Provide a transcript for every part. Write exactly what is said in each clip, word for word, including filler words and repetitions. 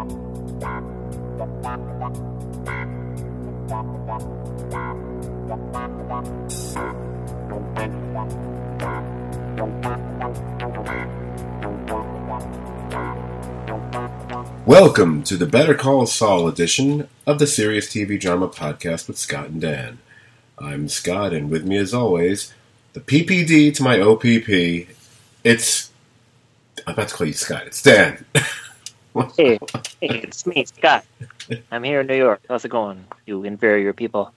Welcome to the Better Call Saul edition of the Serious T V Drama Podcast with Scott and Dan. I'm Scott, and with me as always, the P P D to my O P P, it's... I'm about to call you Scott. It's Dan. Hey, hey, it's me, Scott. I'm here in New York. How's it going, you inferior people?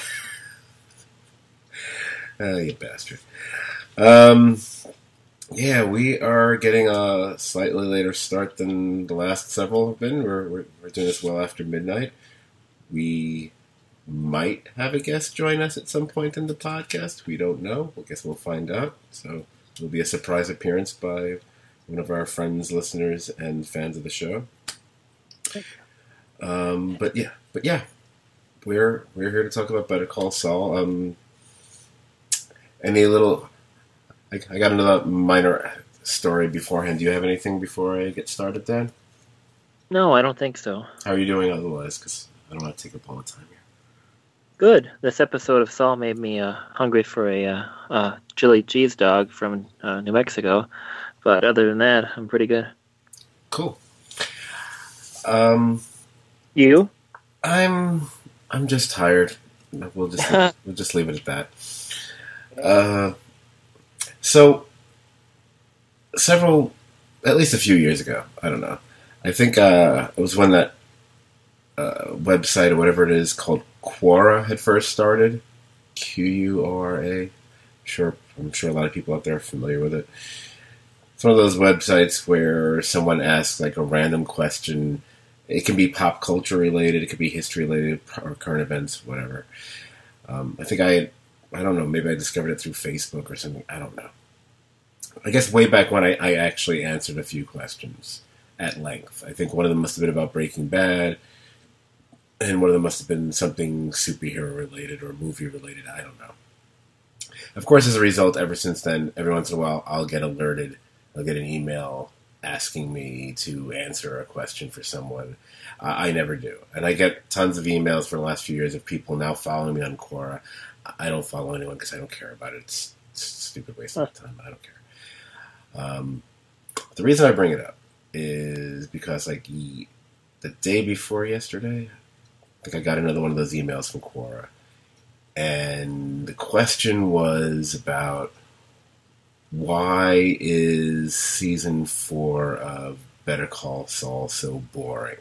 Oh, you bastard. Um, yeah, we are getting a slightly later start than the last several have been. We're, we're, we're doing this well after midnight. We might have a guest join us at some point in the podcast. We don't know. I guess we'll find out. So it'll be a surprise appearance by one of our friends, listeners, and fans of the show. Um, but yeah, but yeah, we're we're here to talk about Better Call Saul. Um, any little, I, I got another minor story beforehand. Do you have anything before I get started, Dan? No, I don't think so. How are you doing otherwise? Because I don't want to take up all the time here. Good. This episode of Saul made me uh, hungry for a uh, uh, chili cheese dog from uh, New Mexico. But other than that, I'm pretty good. Cool. Um, you? I'm I'm just tired. We'll just we'll just leave it at that. Uh, so several, at least a few years ago, I don't know. I think uh, it was when that uh, website or whatever it is called Quora had first started. Q U O R A. Sure, I'm sure a lot of people out there are familiar with it. It's one of those websites where someone asks like a random question. It can be pop culture related, it could be history related, or current events, whatever. Um, I think I, I don't know, maybe I discovered it through Facebook or something. I don't know. I guess way back when I, I actually answered a few questions at length. I think one of them must have been about Breaking Bad, and one of them must have been something superhero related or movie related. I don't know. Of course, as a result, ever since then, every once in a while, I'll get alerted. I'll get an email asking me to answer a question for someone. Uh, I never do. And I get tons of emails for the last few years of people now following me on Quora. I don't follow anyone because I don't care about it. It's, it's a stupid waste of time. I don't care. Um, the reason I bring it up is because like the, the day before yesterday, I think I got another one of those emails from Quora. And the question was about why is season four of Better Call Saul so boring?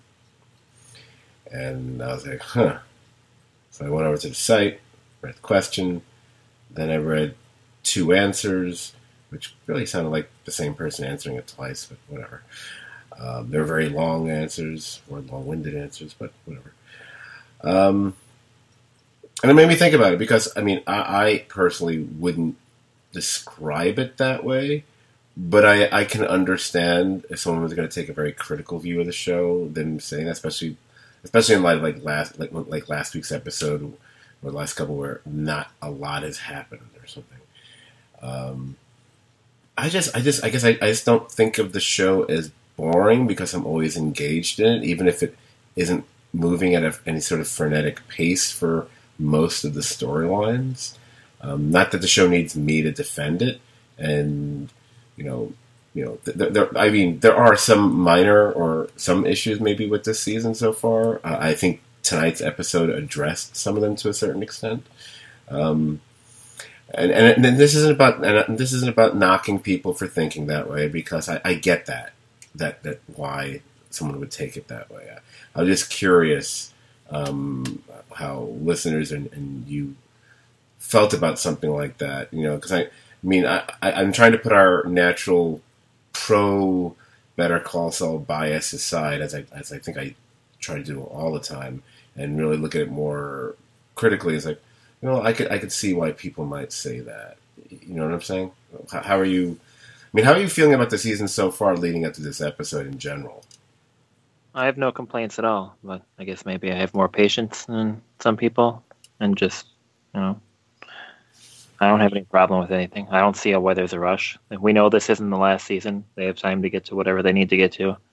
And I was like, huh. So I went over to the site, read the question, then I read two answers, which really sounded like the same person answering it twice, but whatever. Um, they're very long answers, or long-winded answers, but whatever. Um, and it made me think about it, because, I mean, I, I personally wouldn't describe it that way, but I, I can understand if someone was going to take a very critical view of the show, them saying that, especially especially in light of like last like like last week's episode or the last couple where not a lot has happened or something. Um, I just I just I guess I, I just don't think of the show as boring because I'm always engaged in it, even if it isn't moving at a, any sort of frenetic pace for most of the storylines. Um, not that the show needs me to defend it, and you know, you know, th- there, I mean, there are some minor or some issues maybe with this season so far. Uh, I think tonight's episode addressed some of them to a certain extent, um, and, and and this isn't about and this isn't about knocking people for thinking that way, because I, I get that that that why someone would take it that way. I, I'm just curious um, how listeners and, and you felt about something like that, you know, because I, I mean, I, I, I'm trying to put our natural pro Better Call Saul bias aside, as I as I think I try to do all the time, and really look at it more critically. It's like, you know, I could I could see why people might say that. You know what I'm saying? How, how are you? I mean, how are you feeling about the season so far, leading up to this episode in general? I have no complaints at all, but I guess maybe I have more patience than some people, and just, you know, I don't have any problem with anything. I don't see why there's a rush. We know this isn't the last season. They have time to get to whatever they need to get to.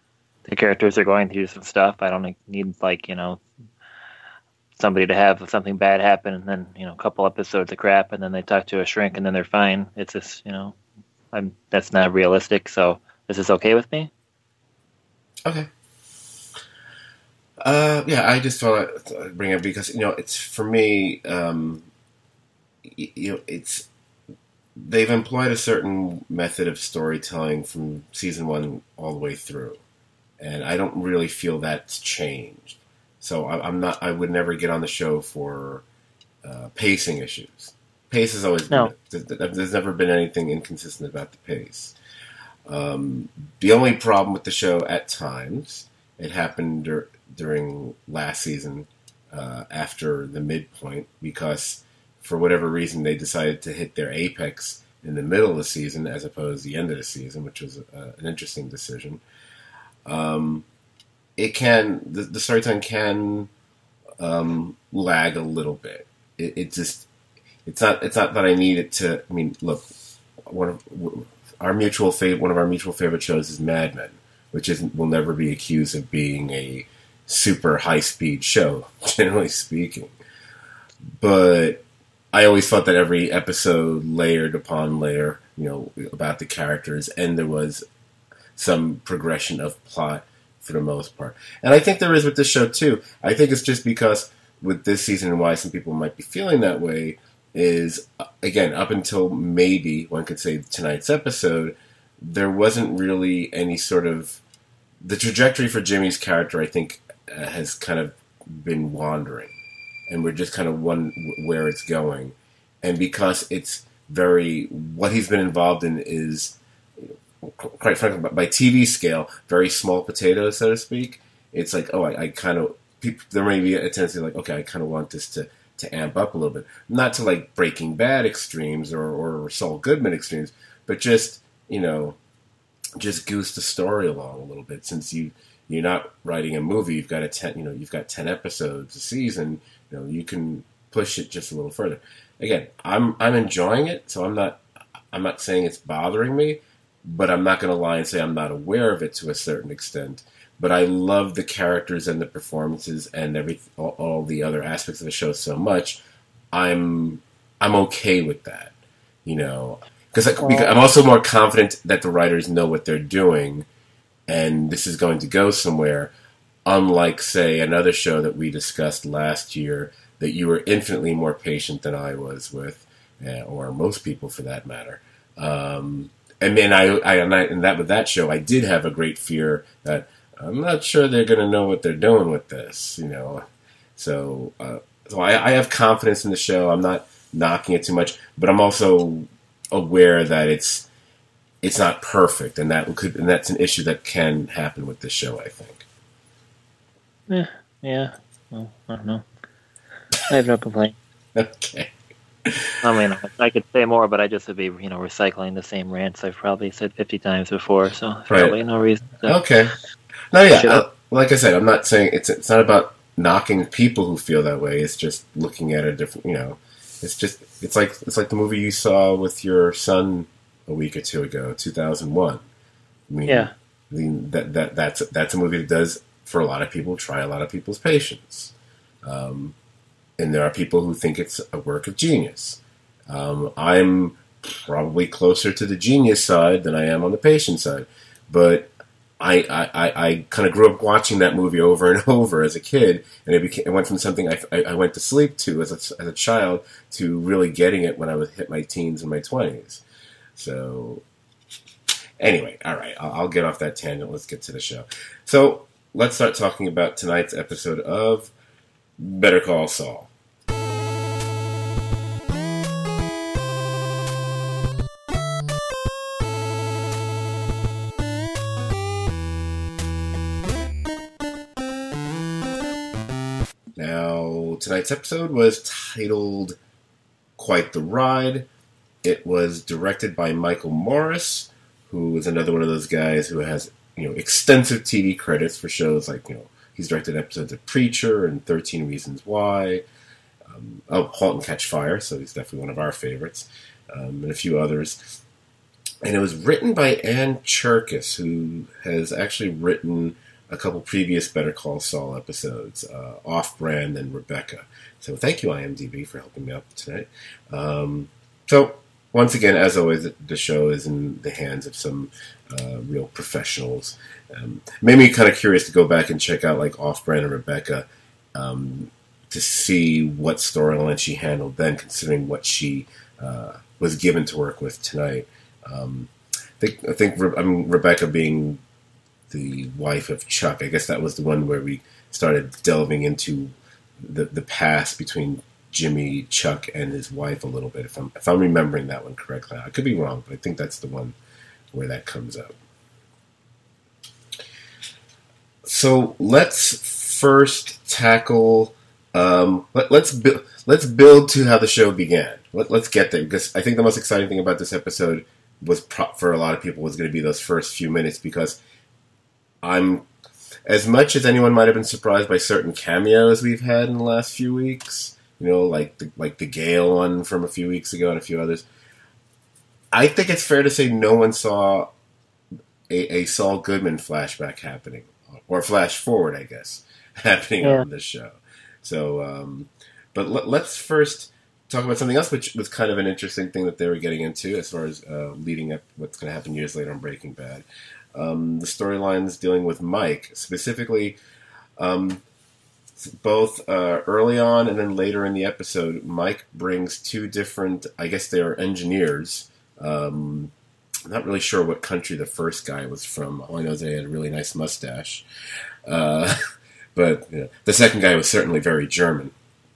the characters are going through some stuff. I don't need like you know somebody to have something bad happen and then you know a couple episodes of crap and then they talk to a shrink and then they're fine. It's just you know I'm that's not realistic. So is this okay with me? Okay. Uh, yeah, I just thought I'd bring it up because you know it's for me. Um, you know, it's they've employed a certain method of storytelling from season one all the way through, and I don't really feel that's changed. So I, I'm not. I would never get on the show for uh, pacing issues. Pace has always No. been. There's never been anything inconsistent about the pace. Um, the only problem with the show at times, it happened dur- during last season uh, after the midpoint because for whatever reason they decided to hit their apex in the middle of the season as opposed to the end of the season, which was uh, an interesting decision. Um, it can the, the storytelling can um, lag a little bit. It, it just it's not it's not that I need it to. I mean, look, one of our mutual favorite one of our mutual favorite shows is Mad Men, which is will never be accused of being a super high speed show, generally speaking. But I always thought that every episode layered upon layer, you know, about the characters, and there was some progression of plot for the most part. And I think there is with this show too. I think it's just because with this season and why some people might be feeling that way is, again, up until maybe one could say tonight's episode, there wasn't really any sort of the trajectory for Jimmy's character. I think uh, has kind of been wandering, and we're just kind of one where it's going. And because it's very what he's been involved in is, quite frankly, by T V scale, very small potatoes, so to speak. It's like, oh, I, I kind of people, there may be a tendency like, okay, I kind of want this to. to amp up a little bit. Not to like Breaking Bad extremes or, or Saul Goodman extremes, but just, you know, just goose the story along a little bit. Since you, you're not writing a movie, you've got a ten, you know, you've got ten episodes a season, you know, you can push it just a little further. Again, I'm, I'm enjoying it. So I'm not, I'm not saying it's bothering me, but I'm not going to lie and say I'm not aware of it to a certain extent. But I love the characters and the performances and every all, all the other aspects of the show so much. I'm I'm okay with that, you know, because I'm also more confident that the writers know what they're doing, and this is going to go somewhere. Unlike, say, another show that we discussed last year that you were infinitely more patient than I was with, uh, or most people for that matter. Um, and then I, I, and I and that with that show, I did have a great fear that. I'm not sure they're going to know what they're doing with this, you know. So, uh, so I, I have confidence in the show. I'm not knocking it too much, but I'm also aware that it's it's not perfect, and that could and that's an issue that can happen with this show, I think. Yeah, yeah. Well, I don't know. I have no complaint. Okay. I mean, I could say more, but I just would be, you know, recycling the same rants I've probably said fifty times before, so there's right. probably no reason to... Okay. No, yeah. Uh, like I said, I'm not saying it's it's not about knocking people who feel that way. It's just looking at a different, you know. It's just it's like it's like the movie you saw with your son a week or two ago, two thousand one. I mean, yeah. I mean that that that's that's a movie that does for a lot of people try a lot of people's patience, um, and there are people who think it's a work of genius. Um, I'm probably closer to the genius side than I am on the patient side, but. I, I, I kind of grew up watching that movie over and over as a kid, and it, became, it went from something I, I, I went to sleep to as a, as a child to really getting it when I was hit my teens and my twenties. So, anyway, all right, I'll, I'll get off that tangent. Let's get to the show. So, let's start talking about tonight's episode of Better Call Saul. Now, tonight's episode was titled Quite the Ride. It was directed by Michael Morris, who is another one of those guys who has, you know, extensive T V credits for shows like, you know, he's directed episodes of Preacher and thirteen Reasons Why, um, oh, Halt and Catch Fire, so he's definitely one of our favorites, um, and a few others. And it was written by Ann Cherkis, who has actually written a couple previous Better Call Saul episodes, uh, Off-Brand and Rebecca. So thank you, IMDb, for helping me out tonight. Um, so once again, as always, the show is in the hands of some uh, real professionals. Um, made me kind of curious to go back and check out like Off-Brand and Rebecca um, to see what storyline she handled then, considering what she uh, was given to work with tonight. Um, I think, I think Re- I mean, Rebecca being the wife of Chuck, I guess that was the one where we started delving into the the past between Jimmy, Chuck, and his wife a little bit. If I'm if I'm remembering that one correctly, I could be wrong, but I think that's the one where that comes up. So let's first tackle. Um, let, let's bu- let's build to how the show began. Let, let's get there, because I think the most exciting thing about this episode was pro- for a lot of people was going to be those first few minutes, because I'm, as much as anyone might have been surprised by certain cameos we've had in the last few weeks, you know, like the, like the Gale one from a few weeks ago and a few others, I think it's fair to say no one saw a, a Saul Goodman flashback happening, or flash forward, I guess, happening yeah. on this show. So, um, but let, let's first talk about something else, which was kind of an interesting thing that they were getting into as far as uh, leading up what's going to happen years later on Breaking Bad. Um, the storylines dealing with Mike, specifically, um, both uh, early on and then later in the episode, Mike brings two different, I guess they are engineers. Um, I'm not really sure what country the first guy was from. All I know is they had a really nice mustache. Uh, but you know, the second guy was certainly very German.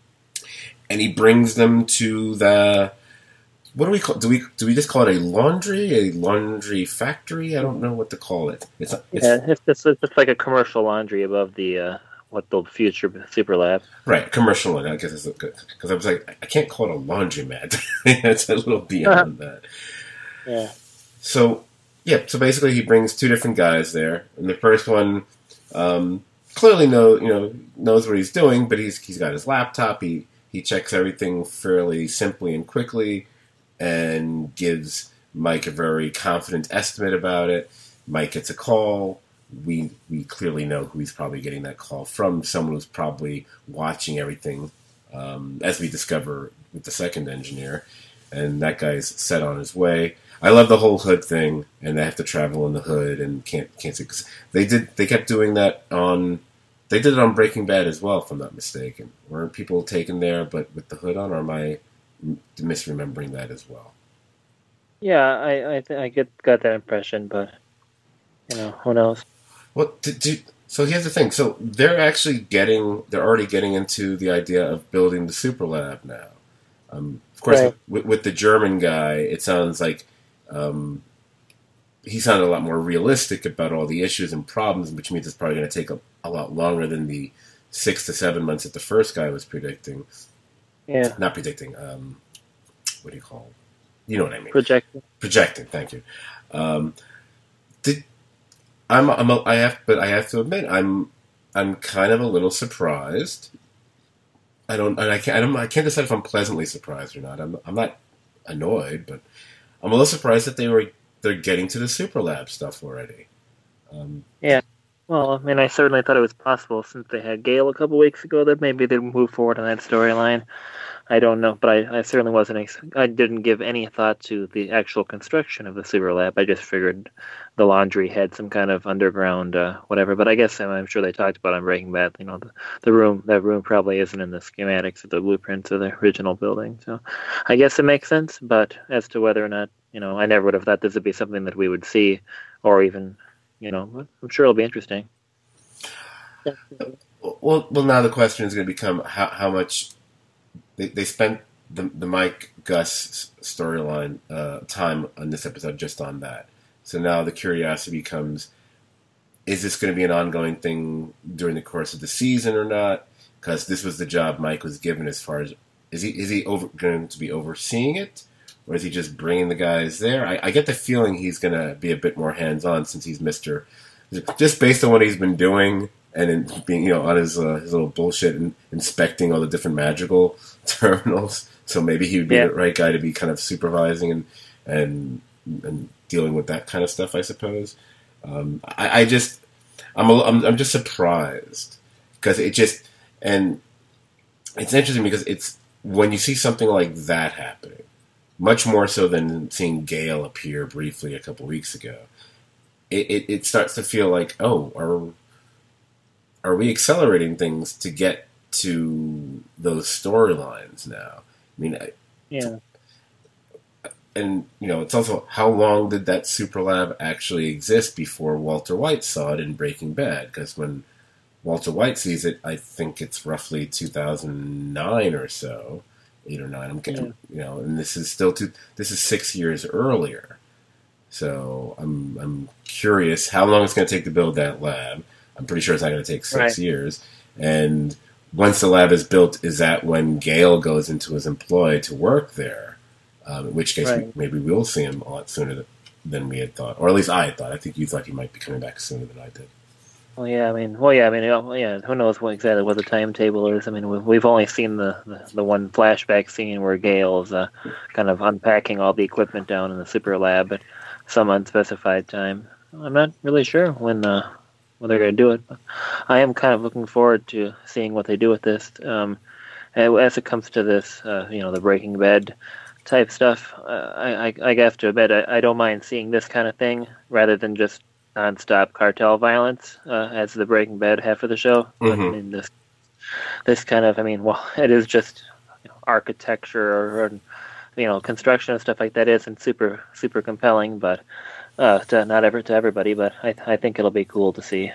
And he brings them to the... What do we call? Do we do we just call it a laundry, a laundry factory? I don't know what to call it. It's, it's yeah, it's just it's just like a commercial laundry above the uh, what the future super lab. Right, commercial one. I guess it's good, because I was like, I can't call it a laundromat. It's a little beyond uh-huh. that. Yeah. So yeah, so basically he brings two different guys there, and the first one um, clearly know you know knows what he's doing, but he's he's got his laptop. He he checks everything fairly simply and quickly, and gives Mike a very confident estimate about it. Mike gets a call. We we clearly know who he's probably getting that call from. Someone who's probably watching everything, um, as we discover with the second engineer. And that guy's set on his way. I love the whole hood thing, and they have to travel in the hood and can't can't see. Cause they did. They kept doing that on. They did it on Breaking Bad as well, if I'm not mistaken. Weren't people taken there, but with the hood on? Or am I misremembering that as well? Yeah, I I, th- I get got that impression, but you know, who knows? Well, did, did, so here's the thing. So they're actually getting, they're already getting into the idea of building the super lab now. Um, of course, right. with, with the German guy, it sounds like um, he sounded a lot more realistic about all the issues and problems, which means it's probably going to take a, a lot longer than the six to seven months that the first guy was predicting. Yeah. Not predicting. Um, what do you call it? You know what I mean. Projecting. Projecting. Thank you. Um, did I'm, I'm a, I have, but I have to admit, I'm I'm kind of a little surprised. I don't, and I can't, I don't, I can't decide if I'm pleasantly surprised or not. I'm I'm not annoyed, but I'm a little surprised that they were they're getting to the super lab stuff already. Um, yeah. Well, I mean, I certainly thought it was possible since they had Gale a couple weeks ago that maybe they'd move forward on that storyline. I don't know, but I, I certainly wasn't. Ex- I didn't give any thought to the actual construction of the super lab. I just figured the laundry had some kind of underground uh, whatever. But I guess I'm, I'm sure they talked about on Breaking Bad. You know, the, the room that room probably isn't in the schematics of the blueprints of the original building. So I guess it makes sense. But as to whether or not, you know, I never would have thought this would be something that we would see, or even, you know, I'm sure it'll be interesting. Well, well, now the question is going to become how how much. They they spent the the Mike Gus storyline uh, time on this episode just on that. So now the curiosity becomes: is this going to be an ongoing thing during the course of the season or not? Because this was the job Mike was given. As far as is he is he over, going to be overseeing it, or is he just bringing the guys there? I, I get the feeling he's going to be a bit more hands on since he's Mister Just based on what he's been doing. And in being, you know, on his uh, his little bullshit and inspecting all the different magical terminals, so maybe he would be yeah. the right guy to be kind of supervising and and and dealing with that kind of stuff, I suppose. Um, I, I just I'm, a, I'm I'm just surprised because it just and it's interesting because it's when you see something like that happening, much more so than seeing Gale appear briefly a couple weeks ago. It, it it starts to feel like, oh, are are we accelerating things to get to those storylines now? I mean, yeah. And, you know, it's also how long did that super lab actually exist before Walter White saw it in Breaking Bad? Because when Walter White sees it, I think it's roughly two thousand nine or so, eight or nine. I'm getting, yeah. you know, and this is still two, this is six years earlier. So I'm I'm curious how long it's going to take to build that lab. I'm pretty sure it's not going to take six right. years. And once the lab is built, is that when Gale goes into his employ to work there? Um, in which case, right. we, maybe we'll see him a lot sooner than we had thought, or at least I had thought. I think you thought he might be coming back sooner than I did. Well, yeah, I mean, well, yeah, I mean, yeah. Who knows what exactly what the timetable is? I mean, we've, we've only seen the, the, the one flashback scene where Gale is uh, kind of unpacking all the equipment down in the super lab at some unspecified time. I'm not really sure when uh, when they're going to do it, but I am kind of looking forward to seeing what they do with this. Um, as it comes to this, uh, you know, the Breaking Bad type stuff, uh, I, I, I have to admit I, I don't mind seeing this kind of thing rather than just non-stop cartel violence uh, as the Breaking Bad half of the show. Mm-hmm. I mean, this this kind of, I mean, well, it is just you know, architecture or, or you know construction and stuff like that isn't super super compelling, but uh, to not ever to everybody. But I I think it'll be cool to see.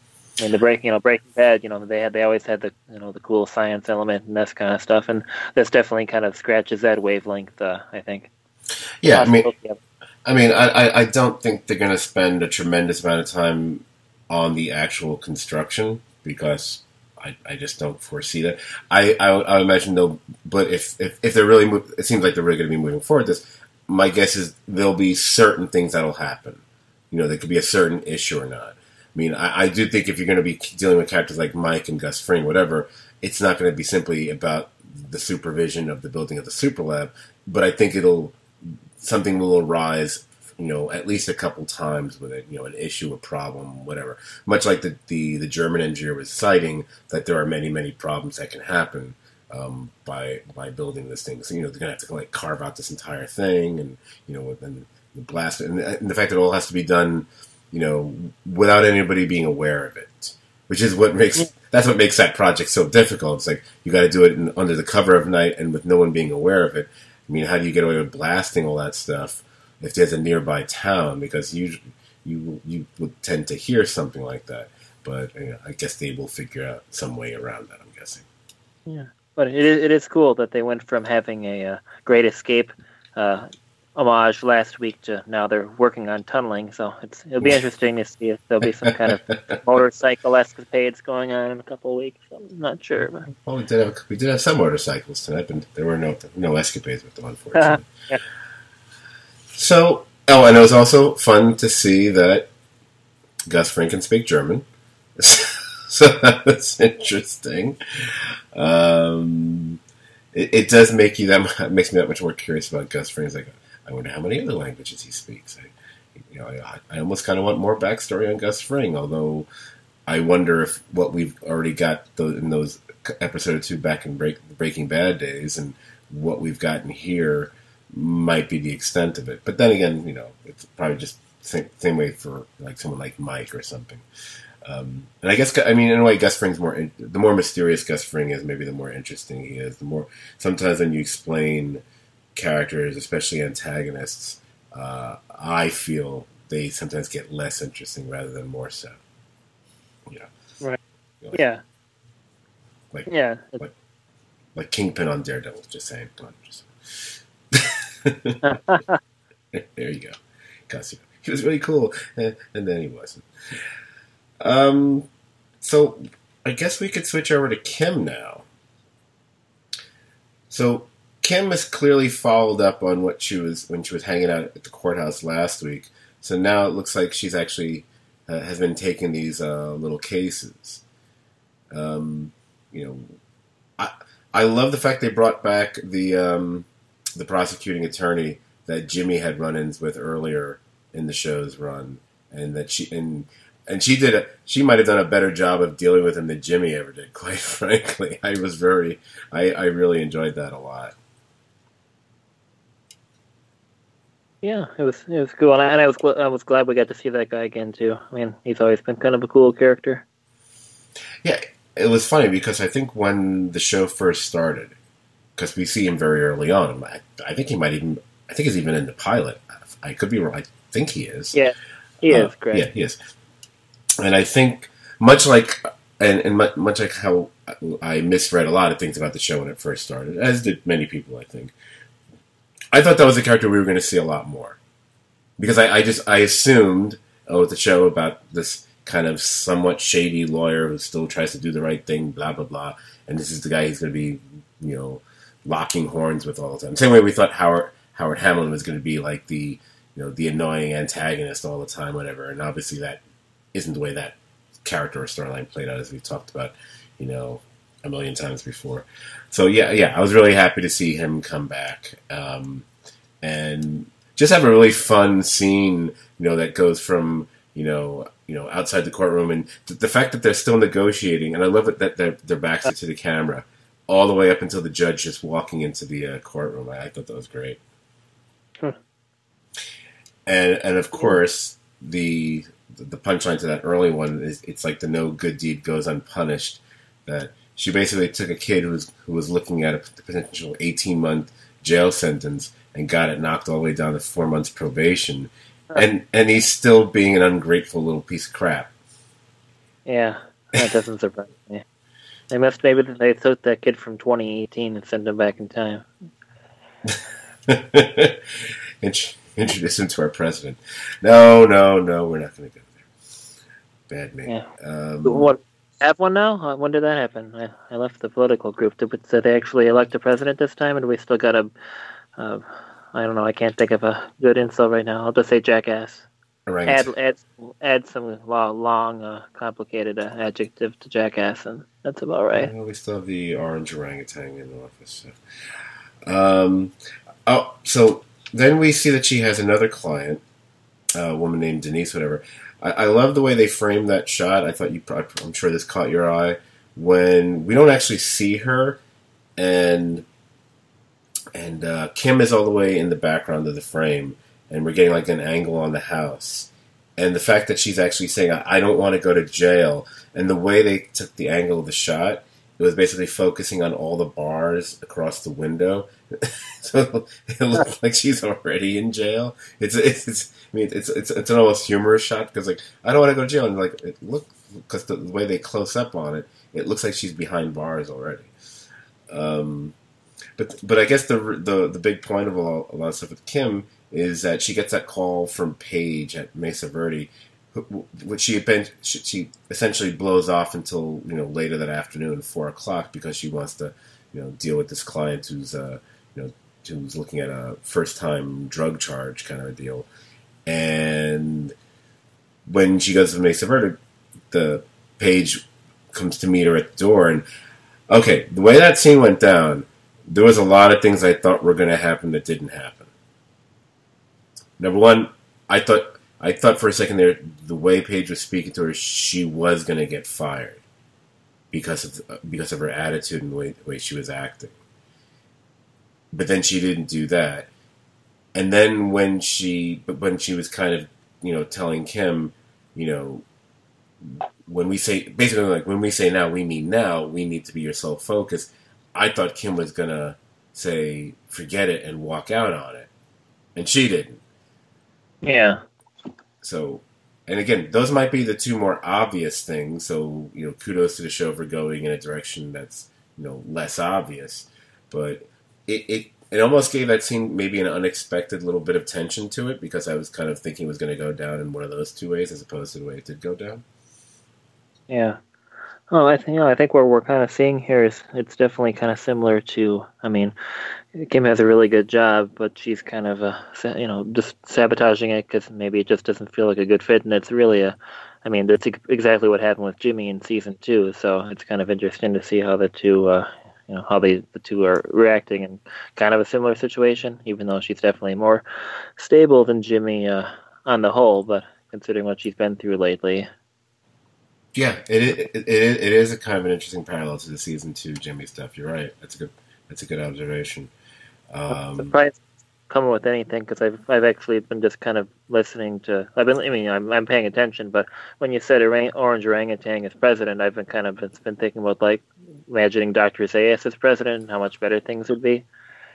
I mean, the break, you know, Breaking Bad, you know, they had, they always had the, you know, the cool science element and this kind of stuff, and this definitely kind of scratches that wavelength. Uh, I think. Yeah, I mean, I mean, I, I don't think they're going to spend a tremendous amount of time on the actual construction because I, I just don't foresee that. I, I, I imagine they'll, but if if, if they're really, move, it seems like they're really going to be moving forward. This, my guess is there'll be certain things that'll happen. You know, there could be a certain issue or not. I mean, I, I do think if you're going to be dealing with characters like Mike and Gus Fring, whatever, it's not going to be simply about the supervision of the building of the super lab, but I think it'll, something will arise, you know, at least a couple times with it, you know, an issue, a problem, whatever. Much like the, the, the German engineer was citing that there are many, many problems that can happen um, by by building this thing. So, you know, they're going to have to like carve out this entire thing and, you know, and blast it. And, and the fact that it all has to be done, you know, without anybody being aware of it, which is what makes, that's what makes that project so difficult. It's like, you got to do it in, under the cover of night and with no one being aware of it. I mean, how do you get away with blasting all that stuff if there's a nearby town? Because usually you, you would tend to hear something like that. But you know, I guess they will figure out some way around that, I'm guessing. Yeah, but it is, it is cool that they went from having a uh, Great Escape uh, homage last week to now they're working on tunneling, so it's it'll be interesting to see if there'll be some kind of motorcycle escapades going on in a couple of weeks. I'm not sure. But. Well, we did have we did have some motorcycles tonight, but there were no no escapades with them, unfortunately. yeah. So, oh, and it was also fun to see that Gus Fring can speak German, so that was interesting. Um, it, it does make you that it makes me that much more curious about Gus Fring. It's like, I wonder how many other languages he speaks. I, you know, I, I almost kind of want more backstory on Gus Fring, although I wonder if what we've already got in those episode or two back in break, Breaking Bad days and what we've gotten here might be the extent of it. But then again, you know, it's probably just same, same way for like someone like Mike or something. Um, and I guess, I mean, in a way, Gus Fring's more, the more mysterious Gus Fring is, maybe the more interesting he is. The more, sometimes when you explain characters, especially antagonists, uh, I feel they sometimes get less interesting rather than more so. You know, right? You know, like, yeah, like yeah, like, like Kingpin on Daredevil. Just saying. Come on, just there you go. Gus, he was really cool, and, and then he wasn't. Um, so I guess we could switch over to Kim now. So. Kim has clearly followed up on what she was when she was hanging out at the courthouse last week. So now it looks like she's actually uh, has been taking these uh, little cases. Um, you know, I I love the fact they brought back the um, the prosecuting attorney that Jimmy had run-ins with earlier in the show's run, and that she and And she did a, she might have done a better job of dealing with him than Jimmy ever did, quite frankly. I was very, I, I really enjoyed that a lot. Yeah, it was it was cool, and I, and I was I was glad we got to see that guy again too. I mean, he's always been kind of a cool character. Yeah, it was funny because I think when the show first started, because we see him very early on, I, I think he might even, I think he's even in the pilot. I could be wrong. I think he is. Yeah, he uh, is. Great. Yeah, he is. And I think much like and, and much like how I misread a lot of things about the show when it first started, as did many people, I think. I thought that was a character we were going to see a lot more, because I, I just I assumed oh, the show about this kind of somewhat shady lawyer who still tries to do the right thing, blah blah blah, and this is the guy he's going to be, you know, locking horns with all the time. Same way we thought Howard Howard Hamlin was going to be like the, you know, the annoying antagonist all the time, whatever. And obviously that isn't the way that character or storyline played out, as we've talked about, you know, a million times before. So yeah, yeah, I was really happy to see him come back, um, and just have a really fun scene, you know, that goes from, you know, you know, outside the courtroom, and th- the fact that they're still negotiating, and I love it that their their backs are to the camera all the way up until the judge just walking into the uh, courtroom. I, I thought that was great. Huh. And and of course the the punchline to that early one is it's like the no good deed goes unpunished. That she basically took a kid who was who was looking at a potential eighteen month jail sentence and got it knocked all the way down to four months probation, and and he's still being an ungrateful little piece of crap. Yeah, that doesn't surprise me. They must maybe they took that kid from twenty eighteen and sent him back in time. Introduce him to our president. No, no, no, we're not going to go there. Bad man. Yeah. Um, what? Have one now? When did that happen? I, I left the political group. Did, did they actually elect a president this time, or do we still got a? Uh, I don't know. I can't think of a good insult right now. I'll just say jackass. Add, add, add some long, uh, complicated uh, adjective to jackass, and that's about right. Well, we still have the orange orangutan in the office. So. Um, oh, so then we see that she has another client, a woman named Denise, whatever. I, I love the way they framed that shot. I thought you, I'm sure this caught your eye, when we don't actually see her, and and uh, Kim is all the way in the background of the frame, and we're getting like an angle on the house. And the fact that she's actually saying, I don't want to go to jail, and the way they took the angle of the shot, it was basically focusing on all the bars across the window. So it looked like she's already in jail. It's, it's, it's I mean, it's, it's, it's an almost humorous shot, because like, I don't want to go to jail. And like, it look, because the way they close up on it, it looks like she's behind bars already. Um, but, but I guess the, the, the big point of all, a lot of stuff with Kim is that she gets that call from Paige at Mesa Verde, which she been, she essentially blows off until, you know, later that afternoon, four o'clock, because she wants to, you know, deal with this client who's, uh, you know, who's looking at a first time drug charge kind of a deal. And when she goes to Mesa Verde, the Paige comes to meet her at the door, and okay, the way that scene went down, there was a lot of things I thought were going to happen that didn't happen. Number one, I thought I thought for a second there, the way Paige was speaking to her, she was going to get fired because of because of her attitude and the way, the way she was acting. But then she didn't do that. And then when she when she was kind of, you know, telling Kim, you know, when we say, basically like, when we say now, we mean now, we need to be your sole focus, I thought Kim was going to say, forget it, and walk out on it. And she didn't. Yeah. So, and again, those might be the two more obvious things. So, you know, kudos to the show for going in a direction that's, you know, less obvious. But it, it, it almost gave that scene maybe an unexpected little bit of tension to it, because I was kind of thinking it was going to go down in one of those two ways as opposed to the way it did go down. Yeah. Well, I think, you know, I think what we're kind of seeing here is it's definitely kind of similar to, I mean, Kim has a really good job, but she's kind of, uh, you know, just sabotaging it because maybe it just doesn't feel like a good fit. And it's really a, I mean, that's exactly what happened with Jimmy in season two. So it's kind of interesting to see how the two, uh, you know, how they, the two are reacting in kind of a similar situation, even though she's definitely more stable than Jimmy uh, on the whole. But considering what she's been through lately, Yeah, it it, it it is a kind of an interesting parallel to the season two Jimmy stuff. You're right. That's a good that's a good observation. I'm Um, surprised it's coming with anything because I've I've actually been just kind of listening to. I've been I mean I'm I'm paying attention, but when you said orang, orange orangutan as president, I've been kind of it's been thinking about like imagining Doctor Zayas as president and how much better things would be.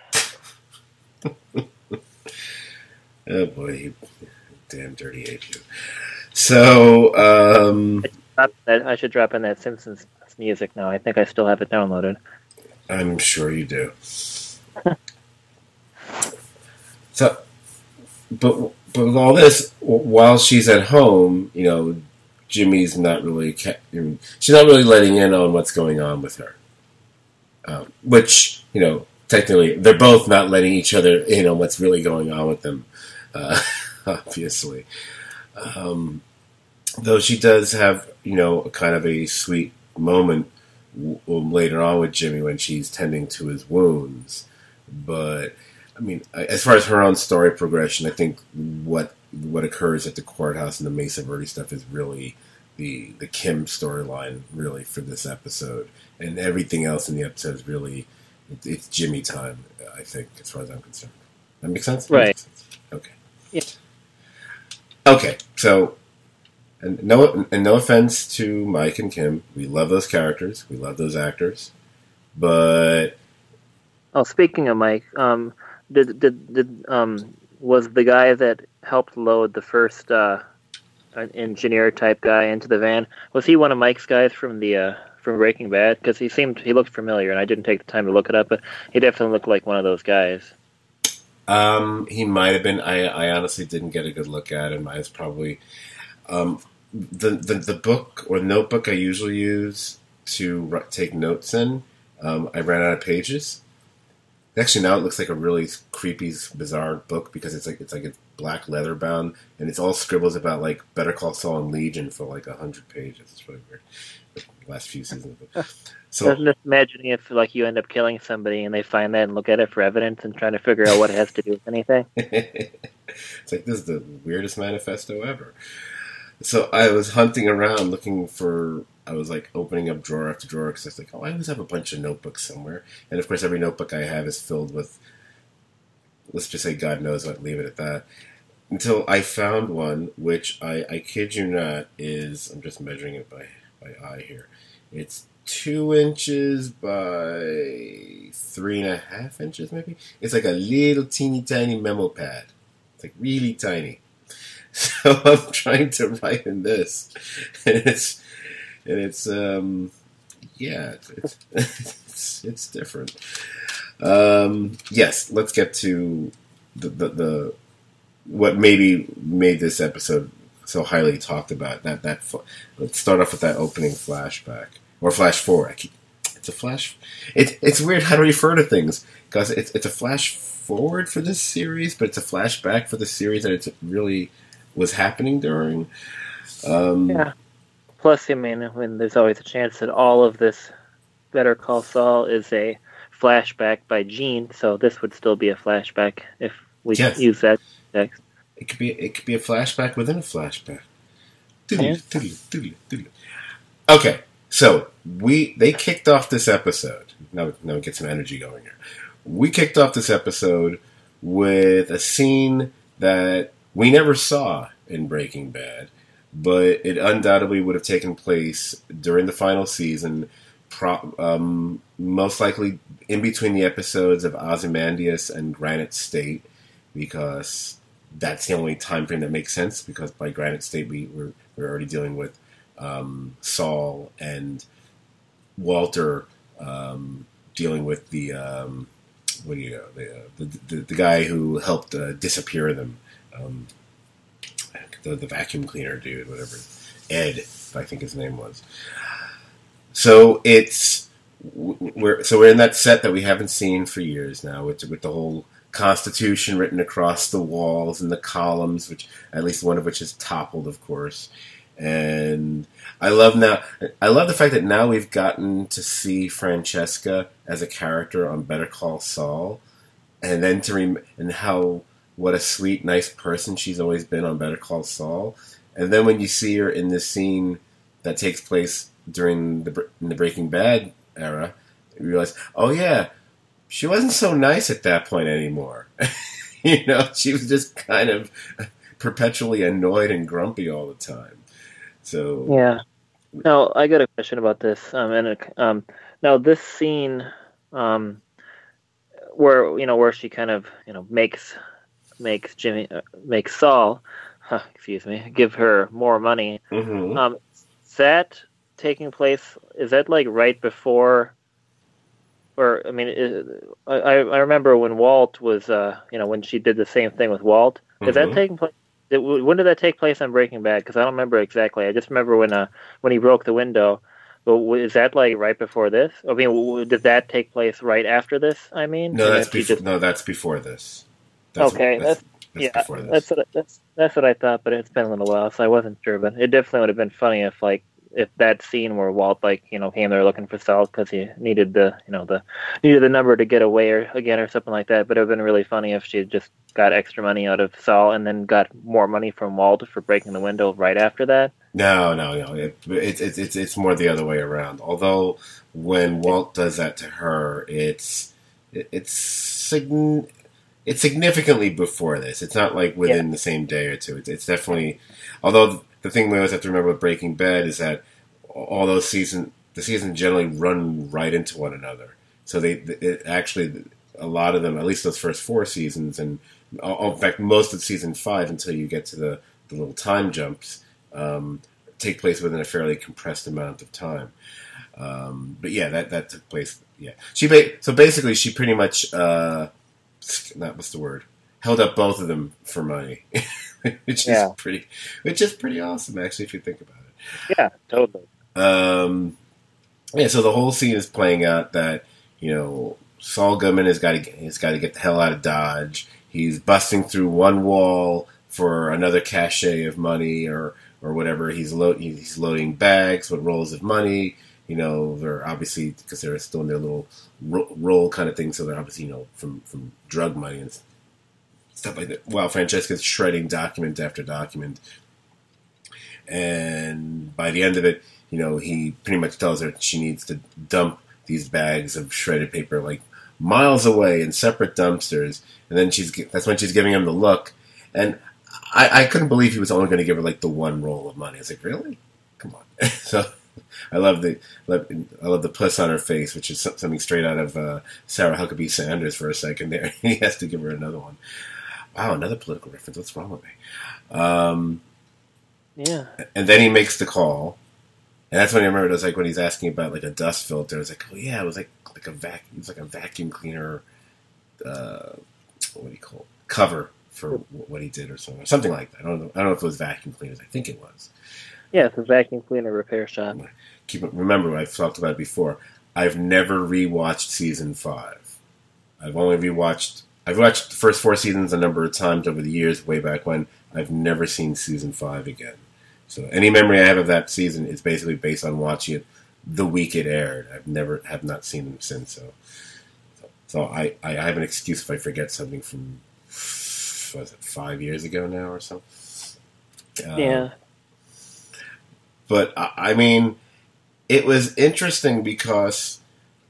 oh boy, you damn dirty ape you. So um, I, that, I should drop in that Simpsons music now. I think I still have it downloaded. I'm sure you do. So, but but with all this, while she's at home, you know, Jimmy's not really she's not really letting in on what's going on with her. Um, which you know, technically, they're both not letting each other in on what's really going on with them. Uh, obviously, um, though she does have you know kind of a sweet moment w- later on with Jimmy when she's tending to his wounds, but. I mean, as far as her own story progression, I think what what occurs at the courthouse and the Mesa Verde stuff is really the the Kim storyline, really, for this episode. And everything else in the episode is really, it, it's Jimmy time, I think, as far as I'm concerned. That makes sense? Right. Makes sense. Okay. Yeah. Okay, so, and no, and no offense to Mike and Kim. We love those characters. We love those actors. But... Oh, speaking of Mike, um... Did did did um was the guy that helped load the first uh, engineer type guy into the van? Was he one of Mike's guys from the uh, from Breaking Bad? Because he seemed he looked familiar, and I didn't take the time to look it up, but he definitely looked like one of those guys. Um, he might have been. I I honestly didn't get a good look at him. I was probably um the the the book or notebook I usually use to take notes in. Um, I ran out of pages. Actually, now it looks like a really creepy, bizarre book because it's like it's like it's black leather bound and it's all scribbles about like Better Call Saul and Legion for like a hundred pages. It's really weird. The last few seasons of it. So I'm just imagining if like you end up killing somebody and they find that and look at it for evidence and trying to figure out what it has to do with anything. It's like this is the weirdest manifesto ever. So I was hunting around looking for. I was like opening up drawer after drawer because I was like, oh, I always have a bunch of notebooks somewhere. And of course, every notebook I have is filled with, let's just say God knows what, leave it at that. Until I found one, which I, I kid you not, is, I'm just measuring it by, by eye here. It's two inches by three and a half inches, maybe. It's like a little teeny tiny memo pad. It's like really tiny. So I'm trying to write in this. And it's... And it's, um, yeah, it's, it's, it's different. Um, yes, let's get to the, the, the, what maybe made this episode so highly talked about. That, that, let's start off with that opening flashback. Or flash forward. I keep, it's a flash, it, it's weird how to refer to things, because it's, it's a flash forward for this series, but it's a flashback for the series that it really was happening during. Um, yeah. Plus, I mean, when there's always a chance that all of this Better Call Saul is a flashback by Gene, so this would still be a flashback if we yes. use that text. It could be it could be a flashback within a flashback. Yeah. Okay, so we they kicked off this episode. Now, now we get some energy going here. We kicked off this episode with a scene that we never saw in Breaking Bad. But it undoubtedly would have taken place during the final season, pro- um, most likely in between the episodes of Ozymandias and Granite State, because that's the only time frame that makes sense, because by Granite State we were, we were already dealing with um, Saul and Walter um, dealing with the, um, what do you know, the, uh, the, the, the guy who helped uh, disappear them. Um, The, the vacuum cleaner dude, whatever, Ed, I think his name was. So it's we're so we're in that set that we haven't seen for years now, with with the whole Constitution written across the walls and the columns, which at least one of which is toppled, of course. And I love now. I love the fact that now we've gotten to see Francesca as a character on Better Call Saul, and then to rem- and how. What a sweet, nice person she's always been on Better Call Saul. And then when you see her in this scene that takes place during the in the Breaking Bad era, you realize, oh yeah, she wasn't so nice at that point anymore. You know, she was just kind of perpetually annoyed and grumpy all the time. So Yeah. Now I got a question about this. Um, and um, now this scene, um, where you know where she kind of you know makes makes Jimmy uh, makes Saul, huh, excuse me, give her more money. mm-hmm. Um, is that taking place? Is that like right before? Or I mean, it, I I remember when Walt was uh you know when she did the same thing with Walt. Is that Mm-hmm. taking place? Did, when did that take place on Breaking Bad? Because I don't remember exactly. I just remember when uh when he broke the window. But is that like right before this? I mean, w- did that take place right after this? I mean, No, and that's then she before. just No, that's before this. That's okay. that's That's that's yeah. before this. That's what that's that's what I thought. But it's been a little while, so I wasn't sure. But it definitely would have been funny if like if that scene where Walt like you know came there looking for Saul because he needed the you know the needed the number to get away or again or something like that. But it would have been really funny if she had just got extra money out of Saul and then got more money from Walt for breaking the window right after that. No, no, no. It, it, it, it's it's more the other way around. Although when Walt does that to her, it's it, it's sign, it's significantly before this. It's not like within Yeah. the same day or two. It's, it's definitely. Although the thing we always have to remember with Breaking Bad is that all those seasons, the seasons generally run right into one another. So they it actually a lot of them, at least those first four seasons, and in fact most of season five until you get to the, the little time jumps. Um, take place within a fairly compressed amount of time. Um, but yeah, that, that took place. Yeah, she ba- so basically she pretty much uh, not what's the word held up both of them for money, which is Yeah. pretty, which is pretty awesome actually if you think about it. Yeah, totally. Um, yeah, so the whole scene is playing out that you know Saul Goodman has got to he's got to get the hell out of Dodge. He's busting through one wall for another cachet of money or or whatever. He's lo- he's loading bags with rolls of money. You know, they're obviously because they're still in their little ro- roll kind of thing, so they're obviously you know from from drug money and stuff like that. While Francesca's shredding document after document, and by the end of it, you know, he pretty much tells her she needs to dump these bags of shredded paper like miles away in separate dumpsters, and then she's that's when she's giving him the look, and I, I couldn't believe he was only going to give her like the one roll of money. I was like, really? Come on. So I love the I love the puss on her face, which is something straight out of uh, Sarah Huckabee Sanders for a second there. He has to give her another one. Wow, another political reference. What's wrong with me? Um, Yeah. and then he makes the call, and that's when I remember it was like when he's asking about like a dust filter. I was like, oh yeah, it was like like a vac. It was like a vacuum cleaner. Uh, what do you call it? Cover for what he did or something, something like that. I don't know. I don't know if it was vacuum cleaners. I think it was. Yeah, it's a vacuum cleaner repair shop. Keep remember, I've talked about it before. I've never rewatched season five. I've only rewatched. I've watched the first four seasons a number of times over the years, way back when. I've never seen season five again. So any memory I have of that season is basically based on watching it the week it aired. I've never have not seen them since. So, so, so I, I have an excuse if I forget something from was it five years ago now or so. Um, Yeah. But I, I mean, it was interesting because.